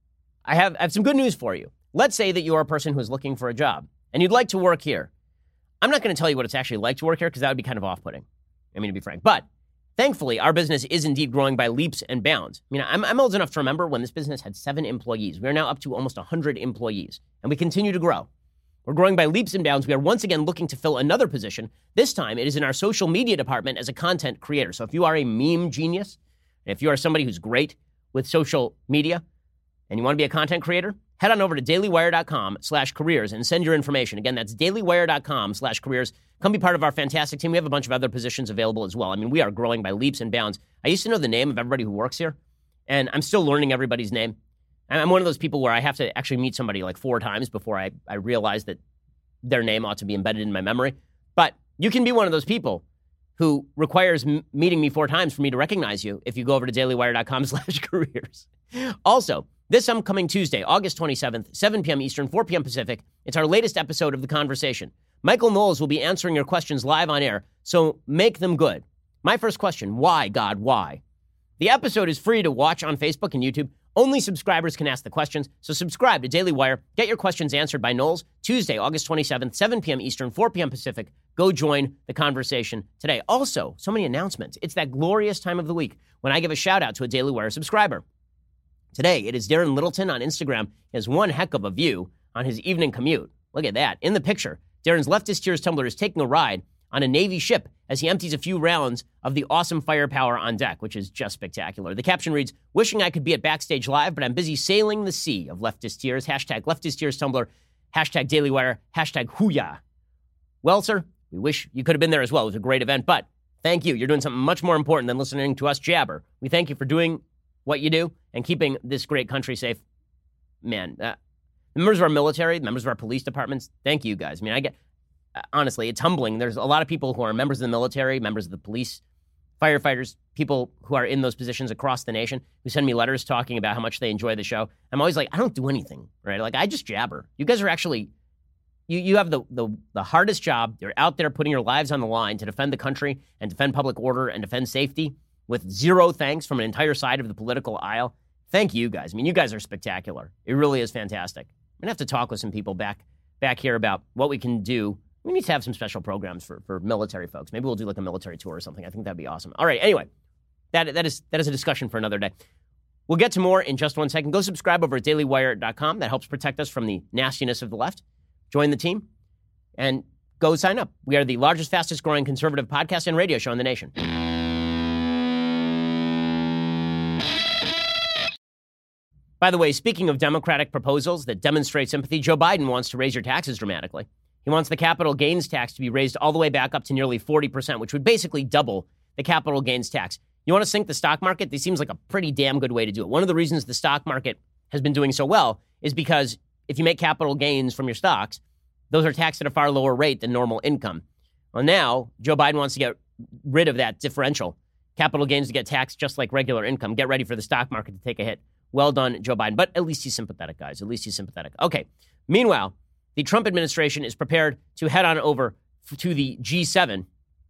I have, I have some good news for you. Let's say that you are a person who is looking for a job and you'd like to work here. I'm not going to tell you what it's actually like to work here because that would be kind of off-putting. I mean, to be frank. But thankfully, our business is indeed growing by leaps and bounds. I mean, I'm, I'm old enough to remember when this business had seven employees. We are now up to almost one hundred employees, and we continue to grow. We're growing by leaps and bounds. We are once again looking to fill another position. This time, it is in our social media department as a content creator. So if you are a meme genius, if you are somebody who's great with social media, and you want to be a content creator, head on over to dailywire.com slash careers and send your information. Again, that's dailywire.com slash careers. Come be part of our fantastic team. We have a bunch of other positions available as well. I mean, we are growing by leaps and bounds. I used to know the name of everybody who works here, and I'm still learning everybody's name. I'm one of those people where I have to actually meet somebody like four times before I, I realize that their name ought to be embedded in my memory. But you can be one of those people who requires m- meeting me four times for me to recognize you if you go over to dailywire.com slash careers. Also, this upcoming Tuesday, August twenty-seventh, seven p.m. Eastern, four p.m. Pacific, it's our latest episode of The Conversation. Michael Knowles will be answering your questions live on air, so make them good. My first question, why, God, why? The episode is free to watch on Facebook and YouTube. Only subscribers can ask the questions, so subscribe to Daily Wire. Get your questions answered by Knowles. Tuesday, August twenty-seventh, seven p.m. Eastern, four p.m. Pacific. Go join the conversation today. Also, so many announcements. It's that glorious time of the week when I give a shout out to a Daily Wire subscriber. Today, it is Darren Littleton on Instagram. He has one heck of a view on his evening commute. Look at that. In the picture, Darren's Leftist Tears tumbler is taking a ride on a Navy ship as he empties a few rounds of the awesome firepower on deck, which is just spectacular. The caption reads, wishing I could be at Backstage Live, but I'm busy sailing the sea of Leftist Tears. Hashtag Leftist Tears tumbler. Hashtag Daily Wire. Hashtag Hooyah. Well, sir, we wish you could have been there as well. It was a great event, but thank you. You're doing something much more important than listening to us jabber. We thank you for doing what you do and keeping this great country safe. Man, uh, members of our military, members of our police departments, thank you guys. I mean, I get, uh, honestly, it's humbling. There's a lot of people who are members of the military, members of the police, firefighters, people who are in those positions across the nation who send me letters talking about how much they enjoy the show. I'm always like, I don't do anything, right? Like, I just jabber. You guys are actually, you you have the, the, the hardest job. You're out there putting your lives on the line to defend the country and defend public order and defend safety with zero thanks from an entire side of the political aisle. Thank you guys. I mean, you guys are spectacular. It really is fantastic. I'm going to have to talk with some people back back here about what we can do. We need to have some special programs for, for military folks. Maybe we'll do like a military tour or something. I think that'd be awesome. All right, anyway, that that is that is a discussion for another day. We'll get to more in just one second. Go subscribe over at daily wire dot com. That helps protect us from the nastiness of the left. Join the team and go sign up. We are the largest, fastest growing conservative podcast and radio show in the nation. By the way, speaking of Democratic proposals that demonstrate sympathy, Joe Biden wants to raise your taxes dramatically. He wants the capital gains tax to be raised all the way back up to nearly forty percent, which would basically double the capital gains tax. You want to sink the stock market? This seems like a pretty damn good way to do it. One of the reasons the stock market has been doing so well is because if you make capital gains from your stocks, those are taxed at a far lower rate than normal income. Well, now Joe Biden wants to get rid of that differential. Capital gains to get taxed just like regular income. Get ready for the stock market to take a hit. Well done, Joe Biden. But at least he's sympathetic, guys. At least he's sympathetic. Okay. Meanwhile, the Trump administration is prepared to head on over to the G seven.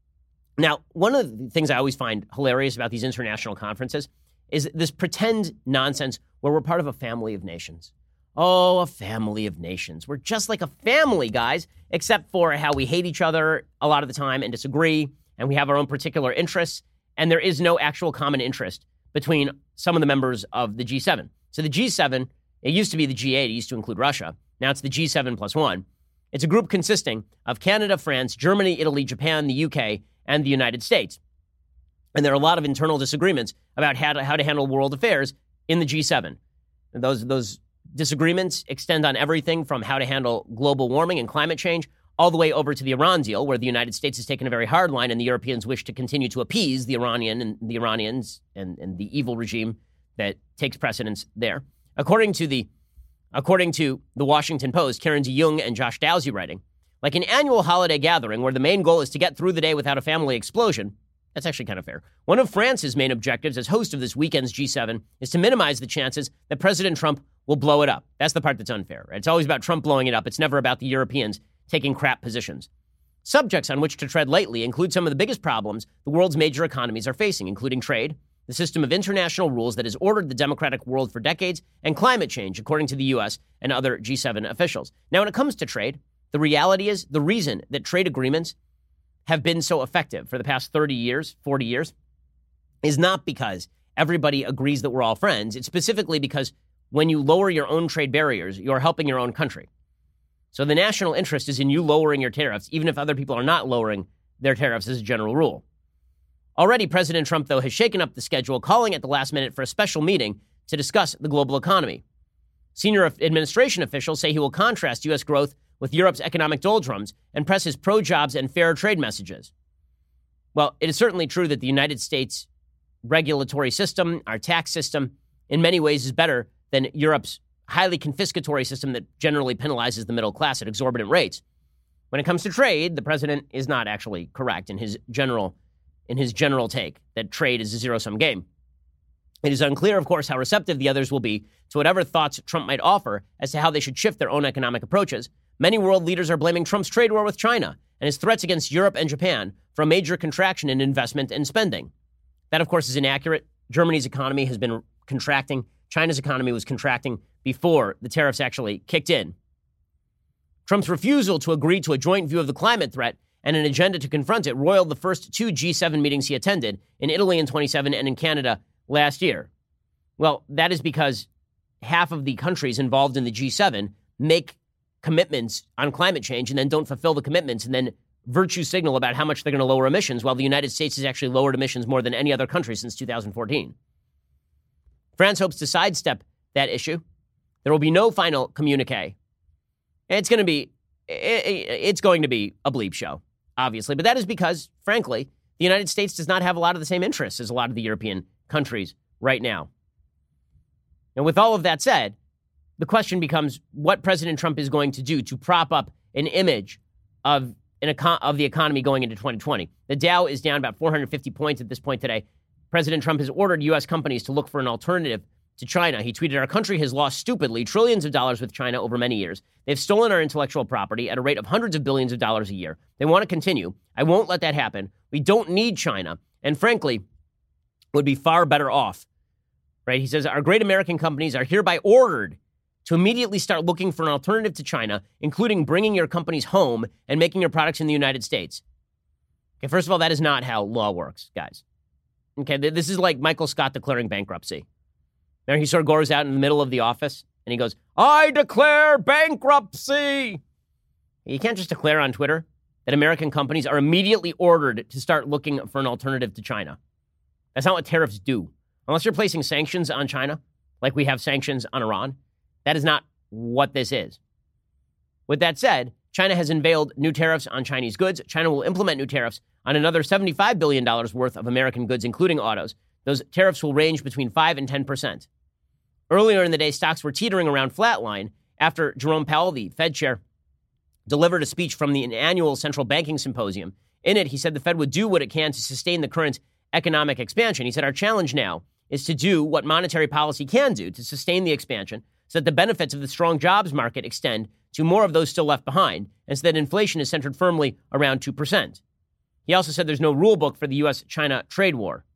Now, one of the things I always find hilarious about these international conferences is this pretend nonsense where we're part of a family of nations. Oh, a family of nations. We're just like a family, guys, except for how we hate each other a lot of the time and disagree, and we have our own particular interests, and there is no actual common interest between some of the members of the G seven. So the G seven, it used to be the G eight, it used to include Russia. Now it's the G seven plus one. It's a group consisting of Canada, France, Germany, Italy, Japan, the U K, and the United States. And there are a lot of internal disagreements about how to, how to handle world affairs in the G seven. And those, those disagreements extend on everything from how to handle global warming and climate change all the way over to the Iran deal, where the United States has taken a very hard line and the Europeans wish to continue to appease the Iranian and the Iranians and, and the evil regime that takes precedence there. According to the according to the Washington Post, Karen DeYoung and Josh Dowsey writing, like an annual holiday gathering where the main goal is to get through the day without a family explosion. That's actually kind of fair. One of France's main objectives as host of this weekend's G seven is to minimize the chances that President Trump will blow it up. That's the part that's unfair. Right? It's always about Trump blowing it up. It's never about the Europeans taking crap positions. Subjects on which to tread lightly include some of the biggest problems the world's major economies are facing, including trade, the system of international rules that has ordered the democratic world for decades, and climate change, according to the U S and other G seven officials. Now, when it comes to trade, the reality is the reason that trade agreements have been so effective for the past thirty years, forty years, is not because everybody agrees that we're all friends. It's specifically because when you lower your own trade barriers, you're helping your own country. So the national interest is in you lowering your tariffs, even if other people are not lowering their tariffs as a general rule. Already, President Trump, though, has shaken up the schedule, calling at the last minute for a special meeting to discuss the global economy. Senior administration officials say he will contrast U S growth with Europe's economic doldrums and press his pro-jobs and fair trade messages. Well, it is certainly true that the United States regulatory system, our tax system, in many ways is better than Europe's highly confiscatory system that generally penalizes the middle class at exorbitant rates. When it comes to trade, the president is not actually correct in his general in his general take that trade is a zero-sum game. It is unclear, of course, how receptive the others will be to whatever thoughts Trump might offer as to how they should shift their own economic approaches. Many world leaders are blaming Trump's trade war with China and his threats against Europe and Japan for a major contraction in investment and spending. That, of course, is inaccurate. Germany's economy has been contracting. China's economy was contracting before the tariffs actually kicked in. Trump's refusal to agree to a joint view of the climate threat and an agenda to confront it roiled the first two G seven meetings he attended in Italy in twenty-seven and in Canada last year. Well, that is because half of the countries involved in the G seven make commitments on climate change and then don't fulfill the commitments and then virtue signal about how much they're going to lower emissions, while the United States has actually lowered emissions more than any other country since two thousand fourteen. France hopes to sidestep that issue. There will be no final communique. It's going to be, it's going to be a bleep show, obviously. But that is because, frankly, the United States does not have a lot of the same interests as a lot of the European countries right now. And with all of that said, the question becomes what President Trump is going to do to prop up an image of an econ- of the economy going into twenty twenty. The Dow is down about four hundred fifty points at this point today. President Trump has ordered U S companies to look for an alternative to China. He tweeted, "Our country has lost stupidly trillions of dollars with China over many years. They've stolen our intellectual property at a rate of hundreds of billions of dollars a year. They want to continue. I won't let that happen. We don't need China. And frankly, would be far better off." Right? He says, "Our great American companies are hereby ordered to immediately start looking for an alternative to China, including bringing your companies home and making your products in the United States." Okay, first of all, that is not how law works, guys. Okay, this is like Michael Scott declaring bankruptcy. There he sort of goes out in the middle of the office and he goes, "I declare bankruptcy." You can't just declare on Twitter that American companies are immediately ordered to start looking for an alternative to China. That's not what tariffs do. Unless you're placing sanctions on China, like we have sanctions on Iran, that is not what this is. With that said, China has unveiled new tariffs on Chinese goods. China will implement new tariffs on another seventy-five billion dollars worth of American goods, including autos. Those tariffs will range between five and ten percent. Earlier in the day, stocks were teetering around flatline after Jerome Powell, the Fed chair, delivered a speech from the annual central banking symposium. In it, he said the Fed would do what it can to sustain the current economic expansion. He said, "Our challenge now is to do what monetary policy can do to sustain the expansion so that the benefits of the strong jobs market extend to more of those still left behind, and so that inflation is centered firmly around two percent. He also said there's no rule book for the U S China trade war.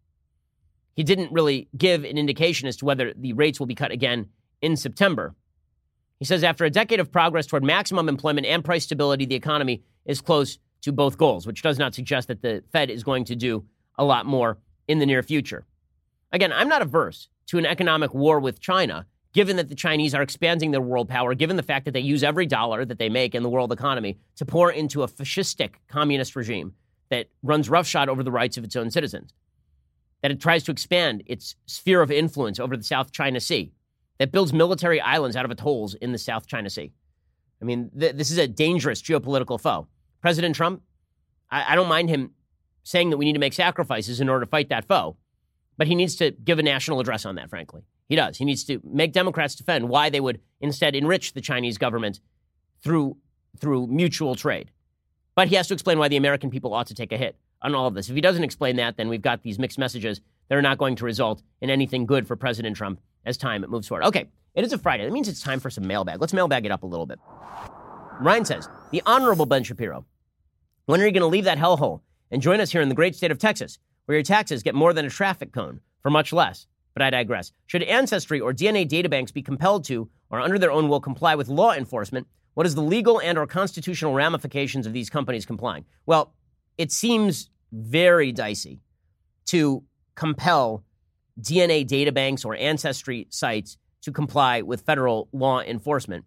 He didn't really give an indication as to whether the rates will be cut again in September. He says after a decade of progress toward maximum employment and price stability, the economy is close to both goals, which does not suggest that the Fed is going to do a lot more in the near future. Again, I'm not averse to an economic war with China, given that the Chinese are expanding their world power, given the fact that they use every dollar that they make in the world economy to pour into a fascistic communist regime that runs roughshod over the rights of its own citizens, that it tries to expand its sphere of influence over the South China Sea, that builds military islands out of atolls in the South China Sea. I mean, th- this is a dangerous geopolitical foe. President Trump, I-, I don't mind him saying that we need to make sacrifices in order to fight that foe, but he needs to give a national address on that, frankly. He does. He needs to make Democrats defend why they would instead enrich the Chinese government through through mutual trade. But he has to explain why the American people ought to take a hit on all of this. If he doesn't explain that, then we've got these mixed messages that are not going to result in anything good for President Trump as time moves forward. Okay, it is a Friday. That means it's time for some mailbag. Let's mailbag it up a little bit. Ryan says, "The Honorable Ben Shapiro, when are you going to leave that hellhole and join us here in the great state of Texas, where your taxes get more than a traffic cone for much less? But I digress. Should Ancestry or D N A databanks be compelled to, or under their own will, comply with law enforcement? What is the legal and or constitutional ramifications of these companies complying?" Well, it seems very dicey to compel D N A databanks or ancestry sites to comply with federal law enforcement.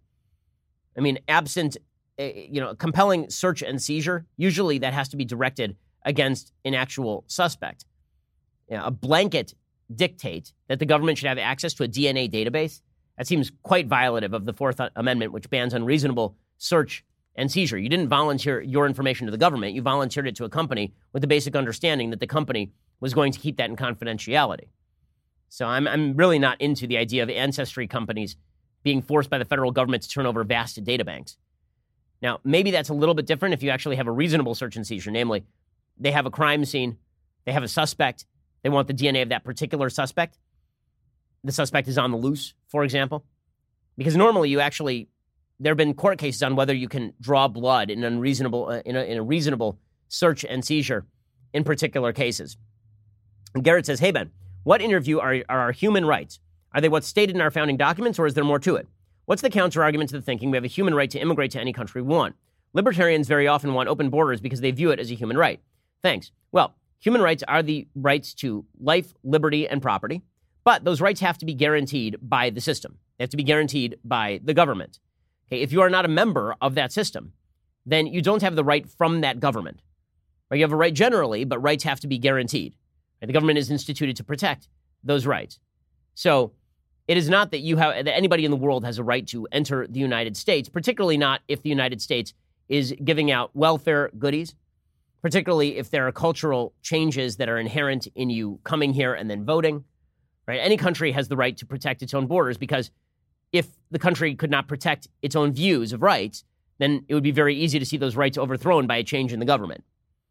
I mean, absent, you know, a compelling search and seizure, usually that has to be directed against an actual suspect. You know, a blanket dictate that the government should have access to a D N A database That seems quite violative of the Fourth Amendment, which bans unreasonable search and seizure. You didn't volunteer your information to the government. You volunteered it to a company with the basic understanding that the company was going to keep that in confidentiality. So I'm, I'm really not into the idea of ancestry companies being forced by the federal government to turn over vast data banks. Now, maybe that's a little bit different if you actually have a reasonable search and seizure, namely, they have a crime scene, they have a suspect, they want the D N A of that particular suspect. The suspect is on the loose, for example. Because normally you actually, there have been court cases on whether you can draw blood in, unreasonable, uh, in, a, in a reasonable search and seizure in particular cases. And Garrett says, hey, Ben, what in your view are, are our human rights? Are they what's stated in our founding documents, or is there more to it? What's the counter-argument to the thinking we have a human right to immigrate to any country we want? Libertarians very often want open borders because they view it as a human right. Thanks. Well, human rights are the rights to life, liberty, and property, but those rights have to be guaranteed by the system. They have to be guaranteed by the government. Okay, if you are not a member of that system, then you don't have the right from that government. Or you have a right generally, but rights have to be guaranteed. And the government is instituted to protect those rights. So it is not that you have that anybody in the world has a right to enter the United States, particularly not if the United States is giving out welfare goodies, particularly if there are cultural changes that are inherent in you coming here and then voting. Right? Any country has the right to protect its own borders, because if the country could not protect its own views of rights, then it would be very easy to see those rights overthrown by a change in the government.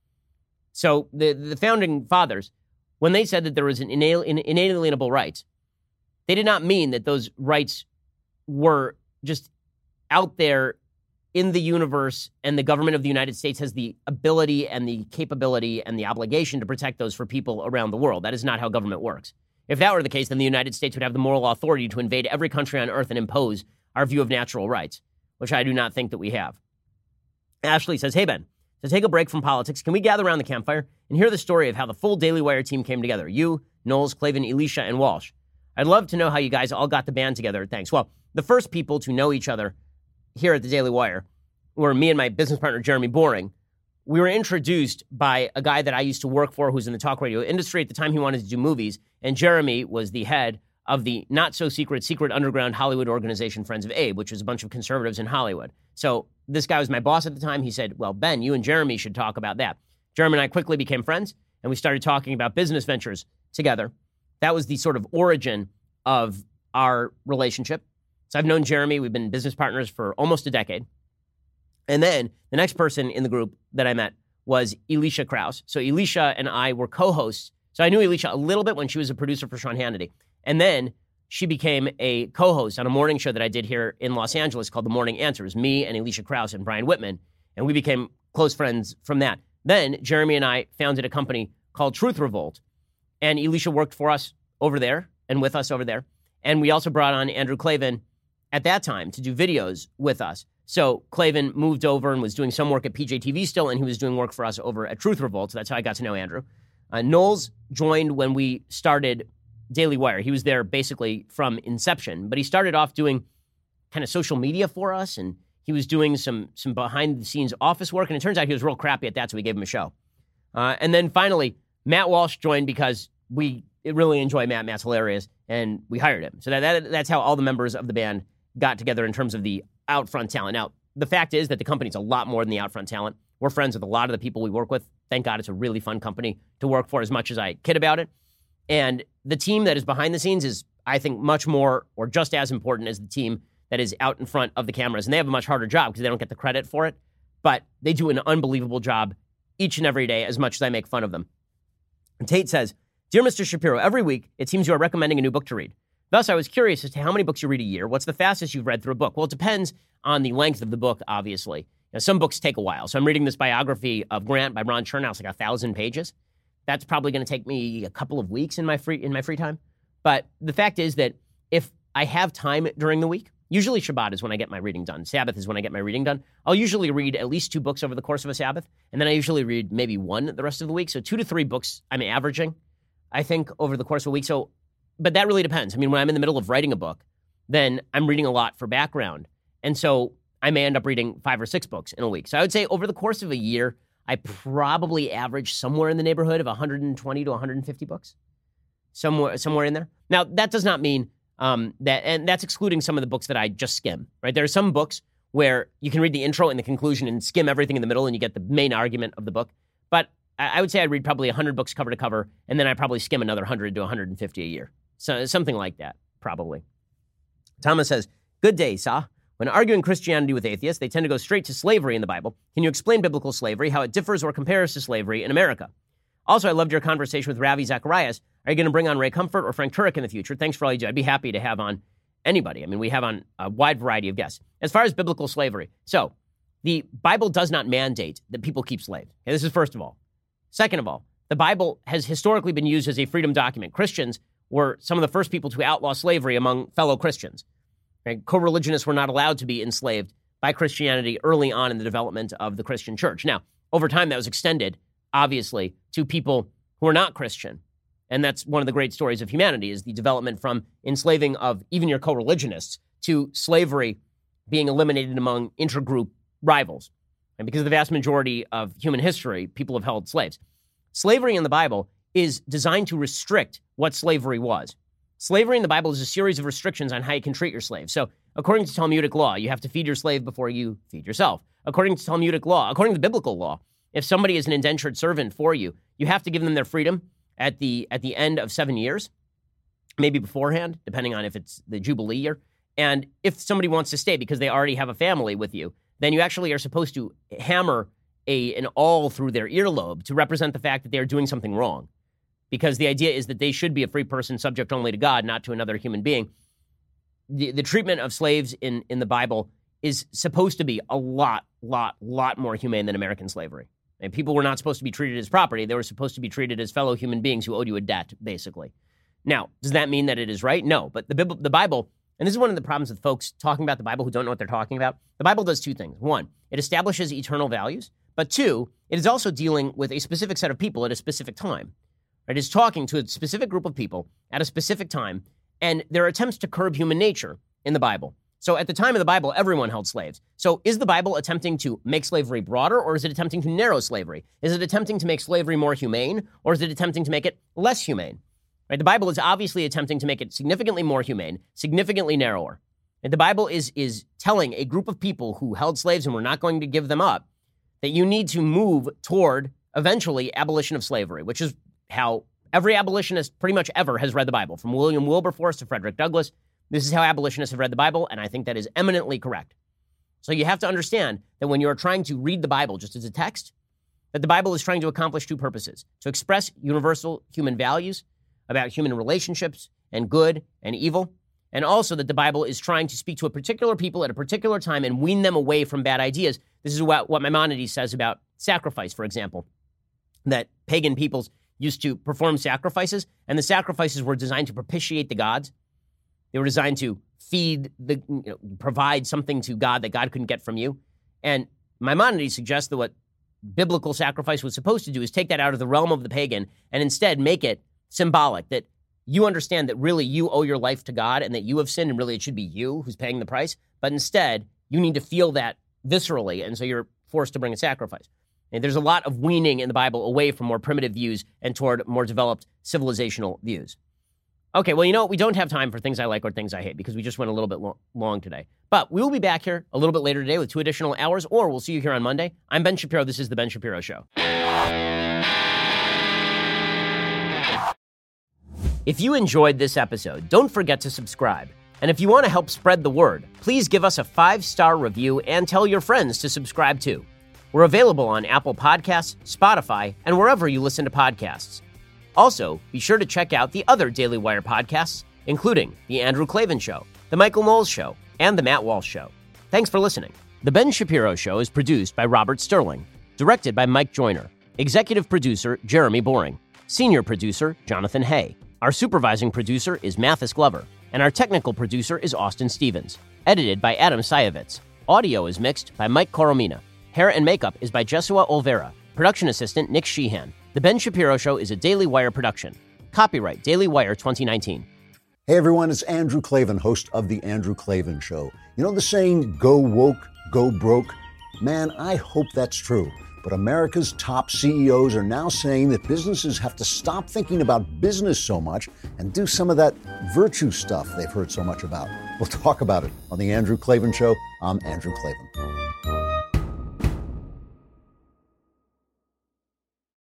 So the, the founding fathers, when they said that there was an inalienable rights, they did not mean that those rights were just out there in the universe and the government of the United States has the ability and the capability and the obligation to protect those for people around the world. That is not how government works. If that were the case, then the United States would have the moral authority to invade every country on earth and impose our view of natural rights, which I do not think that we have. Ashley says, hey, Ben, to take a break from politics, can we gather around the campfire and hear the story of how the full Daily Wire team came together? You, Knowles, Klavan, Elisha, and Walsh. I'd love to know how you guys all got the band together. Thanks. Well, the first people to know each other here at the Daily Wire were me and my business partner, Jeremy Boring. We were introduced by a guy that I used to work for who's in the talk radio industry. At the time, he wanted to do movies, and Jeremy was the head of the not-so-secret, secret underground Hollywood organization Friends of Abe, which was a bunch of conservatives in Hollywood. So this guy was my boss at the time. He said, well, Ben, you and Jeremy should talk about that. Jeremy and I quickly became friends, and we started talking about business ventures together. That was the sort of origin of our relationship. So I've known Jeremy. We've been business partners for almost a decade. And then the next person in the group that I met was Elisha Krause. So Elisha and I were co-hosts. So I knew Elisha a little bit when she was a producer for Sean Hannity. And then she became a co-host on a morning show that I did here in Los Angeles called The Morning Answer. It was me and Elisha Krause and Brian Whitman. And we became close friends from that. Then Jeremy and I founded a company called Truth Revolt. And Elisha worked for us over there and with us over there. And we also brought on Andrew Klavan at that time to do videos with us. So Klavan moved over and was doing some work at P J T V still, and he was doing work for us over at Truth Revolt. So that's how I got to know Andrew. Uh, Knowles joined when we started Daily Wire. He was there basically from inception, but he started off doing kind of social media for us, and he was doing some some behind-the-scenes office work, and it turns out he was real crappy at that, so we gave him a show. Uh, and then finally, Matt Walsh joined because we really enjoy Matt. Matt's hilarious, and we hired him. So that, that that's how all the members of the band got together in terms of the out front talent. Now, the fact is that the company's a lot more than the out front talent. We're friends with a lot of the people we work with. Thank God it's a really fun company to work for, as much as I kid about it. And the team that is behind the scenes is, I think, much more or just as important as the team that is out in front of the cameras. And they have a much harder job because they don't get the credit for it. But they do an unbelievable job each and every day, as much as I make fun of them. And Tate says, Dear Mister Shapiro, every week it seems you are recommending a new book to read. Thus, I was curious as to how many books you read a year. What's the fastest you've read through a book? Well, it depends on the length of the book, obviously. Now, some books take a while. So I'm reading this biography of Grant by Ron Chernow. It's like a thousand pages. That's probably going to take me a couple of weeks in my free in my free time. But the fact is that if I have time during the week, usually Shabbat is when I get my reading done. Sabbath is when I get my reading done. I'll usually read at least two books over the course of a Sabbath. And then I usually read maybe one the rest of the week. So two to three books I'm averaging, I think, over the course of a week. So, but that really depends. I mean, when I'm in the middle of writing a book, then I'm reading a lot for background. And so I may end up reading five or six books in a week. So I would say over the course of a year, I probably average somewhere in the neighborhood of one hundred twenty to one hundred fifty books, somewhere somewhere in there. Now, that does not mean Um, that and that's excluding some of the books that I just skim, right? There are some books where you can read the intro and the conclusion and skim everything in the middle and you get the main argument of the book. But I, I would say I read probably one hundred books cover to cover, and then I probably skim another one hundred to one hundred fifty a year. So something like that, probably. Thomas says, good day, Sah. When arguing Christianity with atheists, they tend to go straight to slavery in the Bible. Can you explain biblical slavery, how it differs or compares to slavery in America? Also, I loved your conversation with Ravi Zacharias. Are you going to bring on Ray Comfort or Frank Turek in the future? Thanks for all you do. I'd be happy to have on anybody. I mean, we have on a wide variety of guests. As far as biblical slavery, so the Bible does not mandate that people keep slaves. Okay, this is first of all. Second of all, the Bible has historically been used as a freedom document. Christians were some of the first people to outlaw slavery among fellow Christians. Right? Co-religionists were not allowed to be enslaved by Christianity early on in the development of the Christian church. Now, over time, that was extended, obviously, to people who are not Christian. And that's one of the great stories of humanity, is the development from enslaving of even your co-religionists to slavery being eliminated among intergroup rivals. And because of the vast majority of human history, people have held slaves. Slavery in the Bible is designed to restrict what slavery was. Slavery in the Bible is a series of restrictions on how you can treat your slave. So according to Talmudic law, you have to feed your slave before you feed yourself. According to Talmudic law, according to biblical law, if somebody is an indentured servant for you, you have to give them their freedom at the at the end of seven years, maybe beforehand, depending on if it's the Jubilee year. And if somebody wants to stay because they already have a family with you, then you actually are supposed to hammer a an awl through their earlobe to represent the fact that they are doing something wrong. Because the idea is that they should be a free person subject only to God, not to another human being. The, the treatment of slaves in, in the Bible is supposed to be a lot, lot, lot more humane than American slavery. And people were not supposed to be treated as property. They were supposed to be treated as fellow human beings who owed you a debt, basically. Now, does that mean that it is right? No. But the, the Bible, and this is one of the problems with folks talking about the Bible who don't know what they're talking about. The Bible does two things. One, it establishes eternal values. But two, it is also dealing with a specific set of people at a specific time. It is talking to a specific group of people at a specific time, and there are attempts to curb human nature in the Bible. So at the time of the Bible, everyone held slaves. So is the Bible attempting to make slavery broader, or is it attempting to narrow slavery? Is it attempting to make slavery more humane, or is it attempting to make it less humane? Right? The Bible is obviously attempting to make it significantly more humane, significantly narrower. And the Bible is, is telling a group of people who held slaves and were not going to give them up that you need to move toward, eventually, abolition of slavery, which is how every abolitionist pretty much ever has read the Bible, from William Wilberforce to Frederick Douglass. This is how abolitionists have read the Bible, and I think that is eminently correct. So you have to understand that when you're trying to read the Bible just as a text, that the Bible is trying to accomplish two purposes: to express universal human values about human relationships and good and evil, and also that the Bible is trying to speak to a particular people at a particular time and wean them away from bad ideas. This is what, what Maimonides says about sacrifice, for example, that pagan peoples used to perform sacrifices, and the sacrifices were designed to propitiate the gods. They were designed to feed, the, you know, provide something to God that God couldn't get from you. And Maimonides suggests that what biblical sacrifice was supposed to do is take that out of the realm of the pagan and instead make it symbolic, that you understand that really you owe your life to God and that you have sinned and really it should be you who's paying the price. But instead, you need to feel that viscerally, and so you're forced to bring a sacrifice. And there's a lot of weaning in the Bible away from more primitive views and toward more developed civilizational views. Okay, well, you know what? We don't have time for things I like or things I hate because we just went a little bit lo- long today. But we will be back here a little bit later today with two additional hours, or we'll see you here on Monday. I'm Ben Shapiro. This is The Ben Shapiro Show. If you enjoyed this episode, don't forget to subscribe. And if you want to help spread the word, please give us a five-star review and tell your friends to subscribe too. We're available on Apple Podcasts, Spotify, and wherever you listen to podcasts. Also, be sure to check out the other Daily Wire podcasts, including The Andrew Klavan Show, The Michael Knowles Show, and The Matt Walsh Show. Thanks for listening. The Ben Shapiro Show is produced by Robert Sterling, directed by Mike Joyner, executive producer Jeremy Boring, senior producer Jonathan Hay. Our supervising producer is Mathis Glover, and our technical producer is Austin Stevens, edited by Adam Sayevitz. Audio is mixed by Mike Coromina. Hair and makeup is by Jesua Olvera. Production assistant Nick Sheehan. The Ben Shapiro Show is a Daily Wire production. Copyright Daily Wire twenty nineteen. Hey everyone, it's Andrew Klavan, host of The Andrew Klavan Show. You know the saying, go woke, go broke? Man, I hope that's true. But America's top C E Os are now saying that businesses have to stop thinking about business so much and do some of that virtue stuff they've heard so much about. We'll talk about it on The Andrew Klavan Show. I'm Andrew Klavan.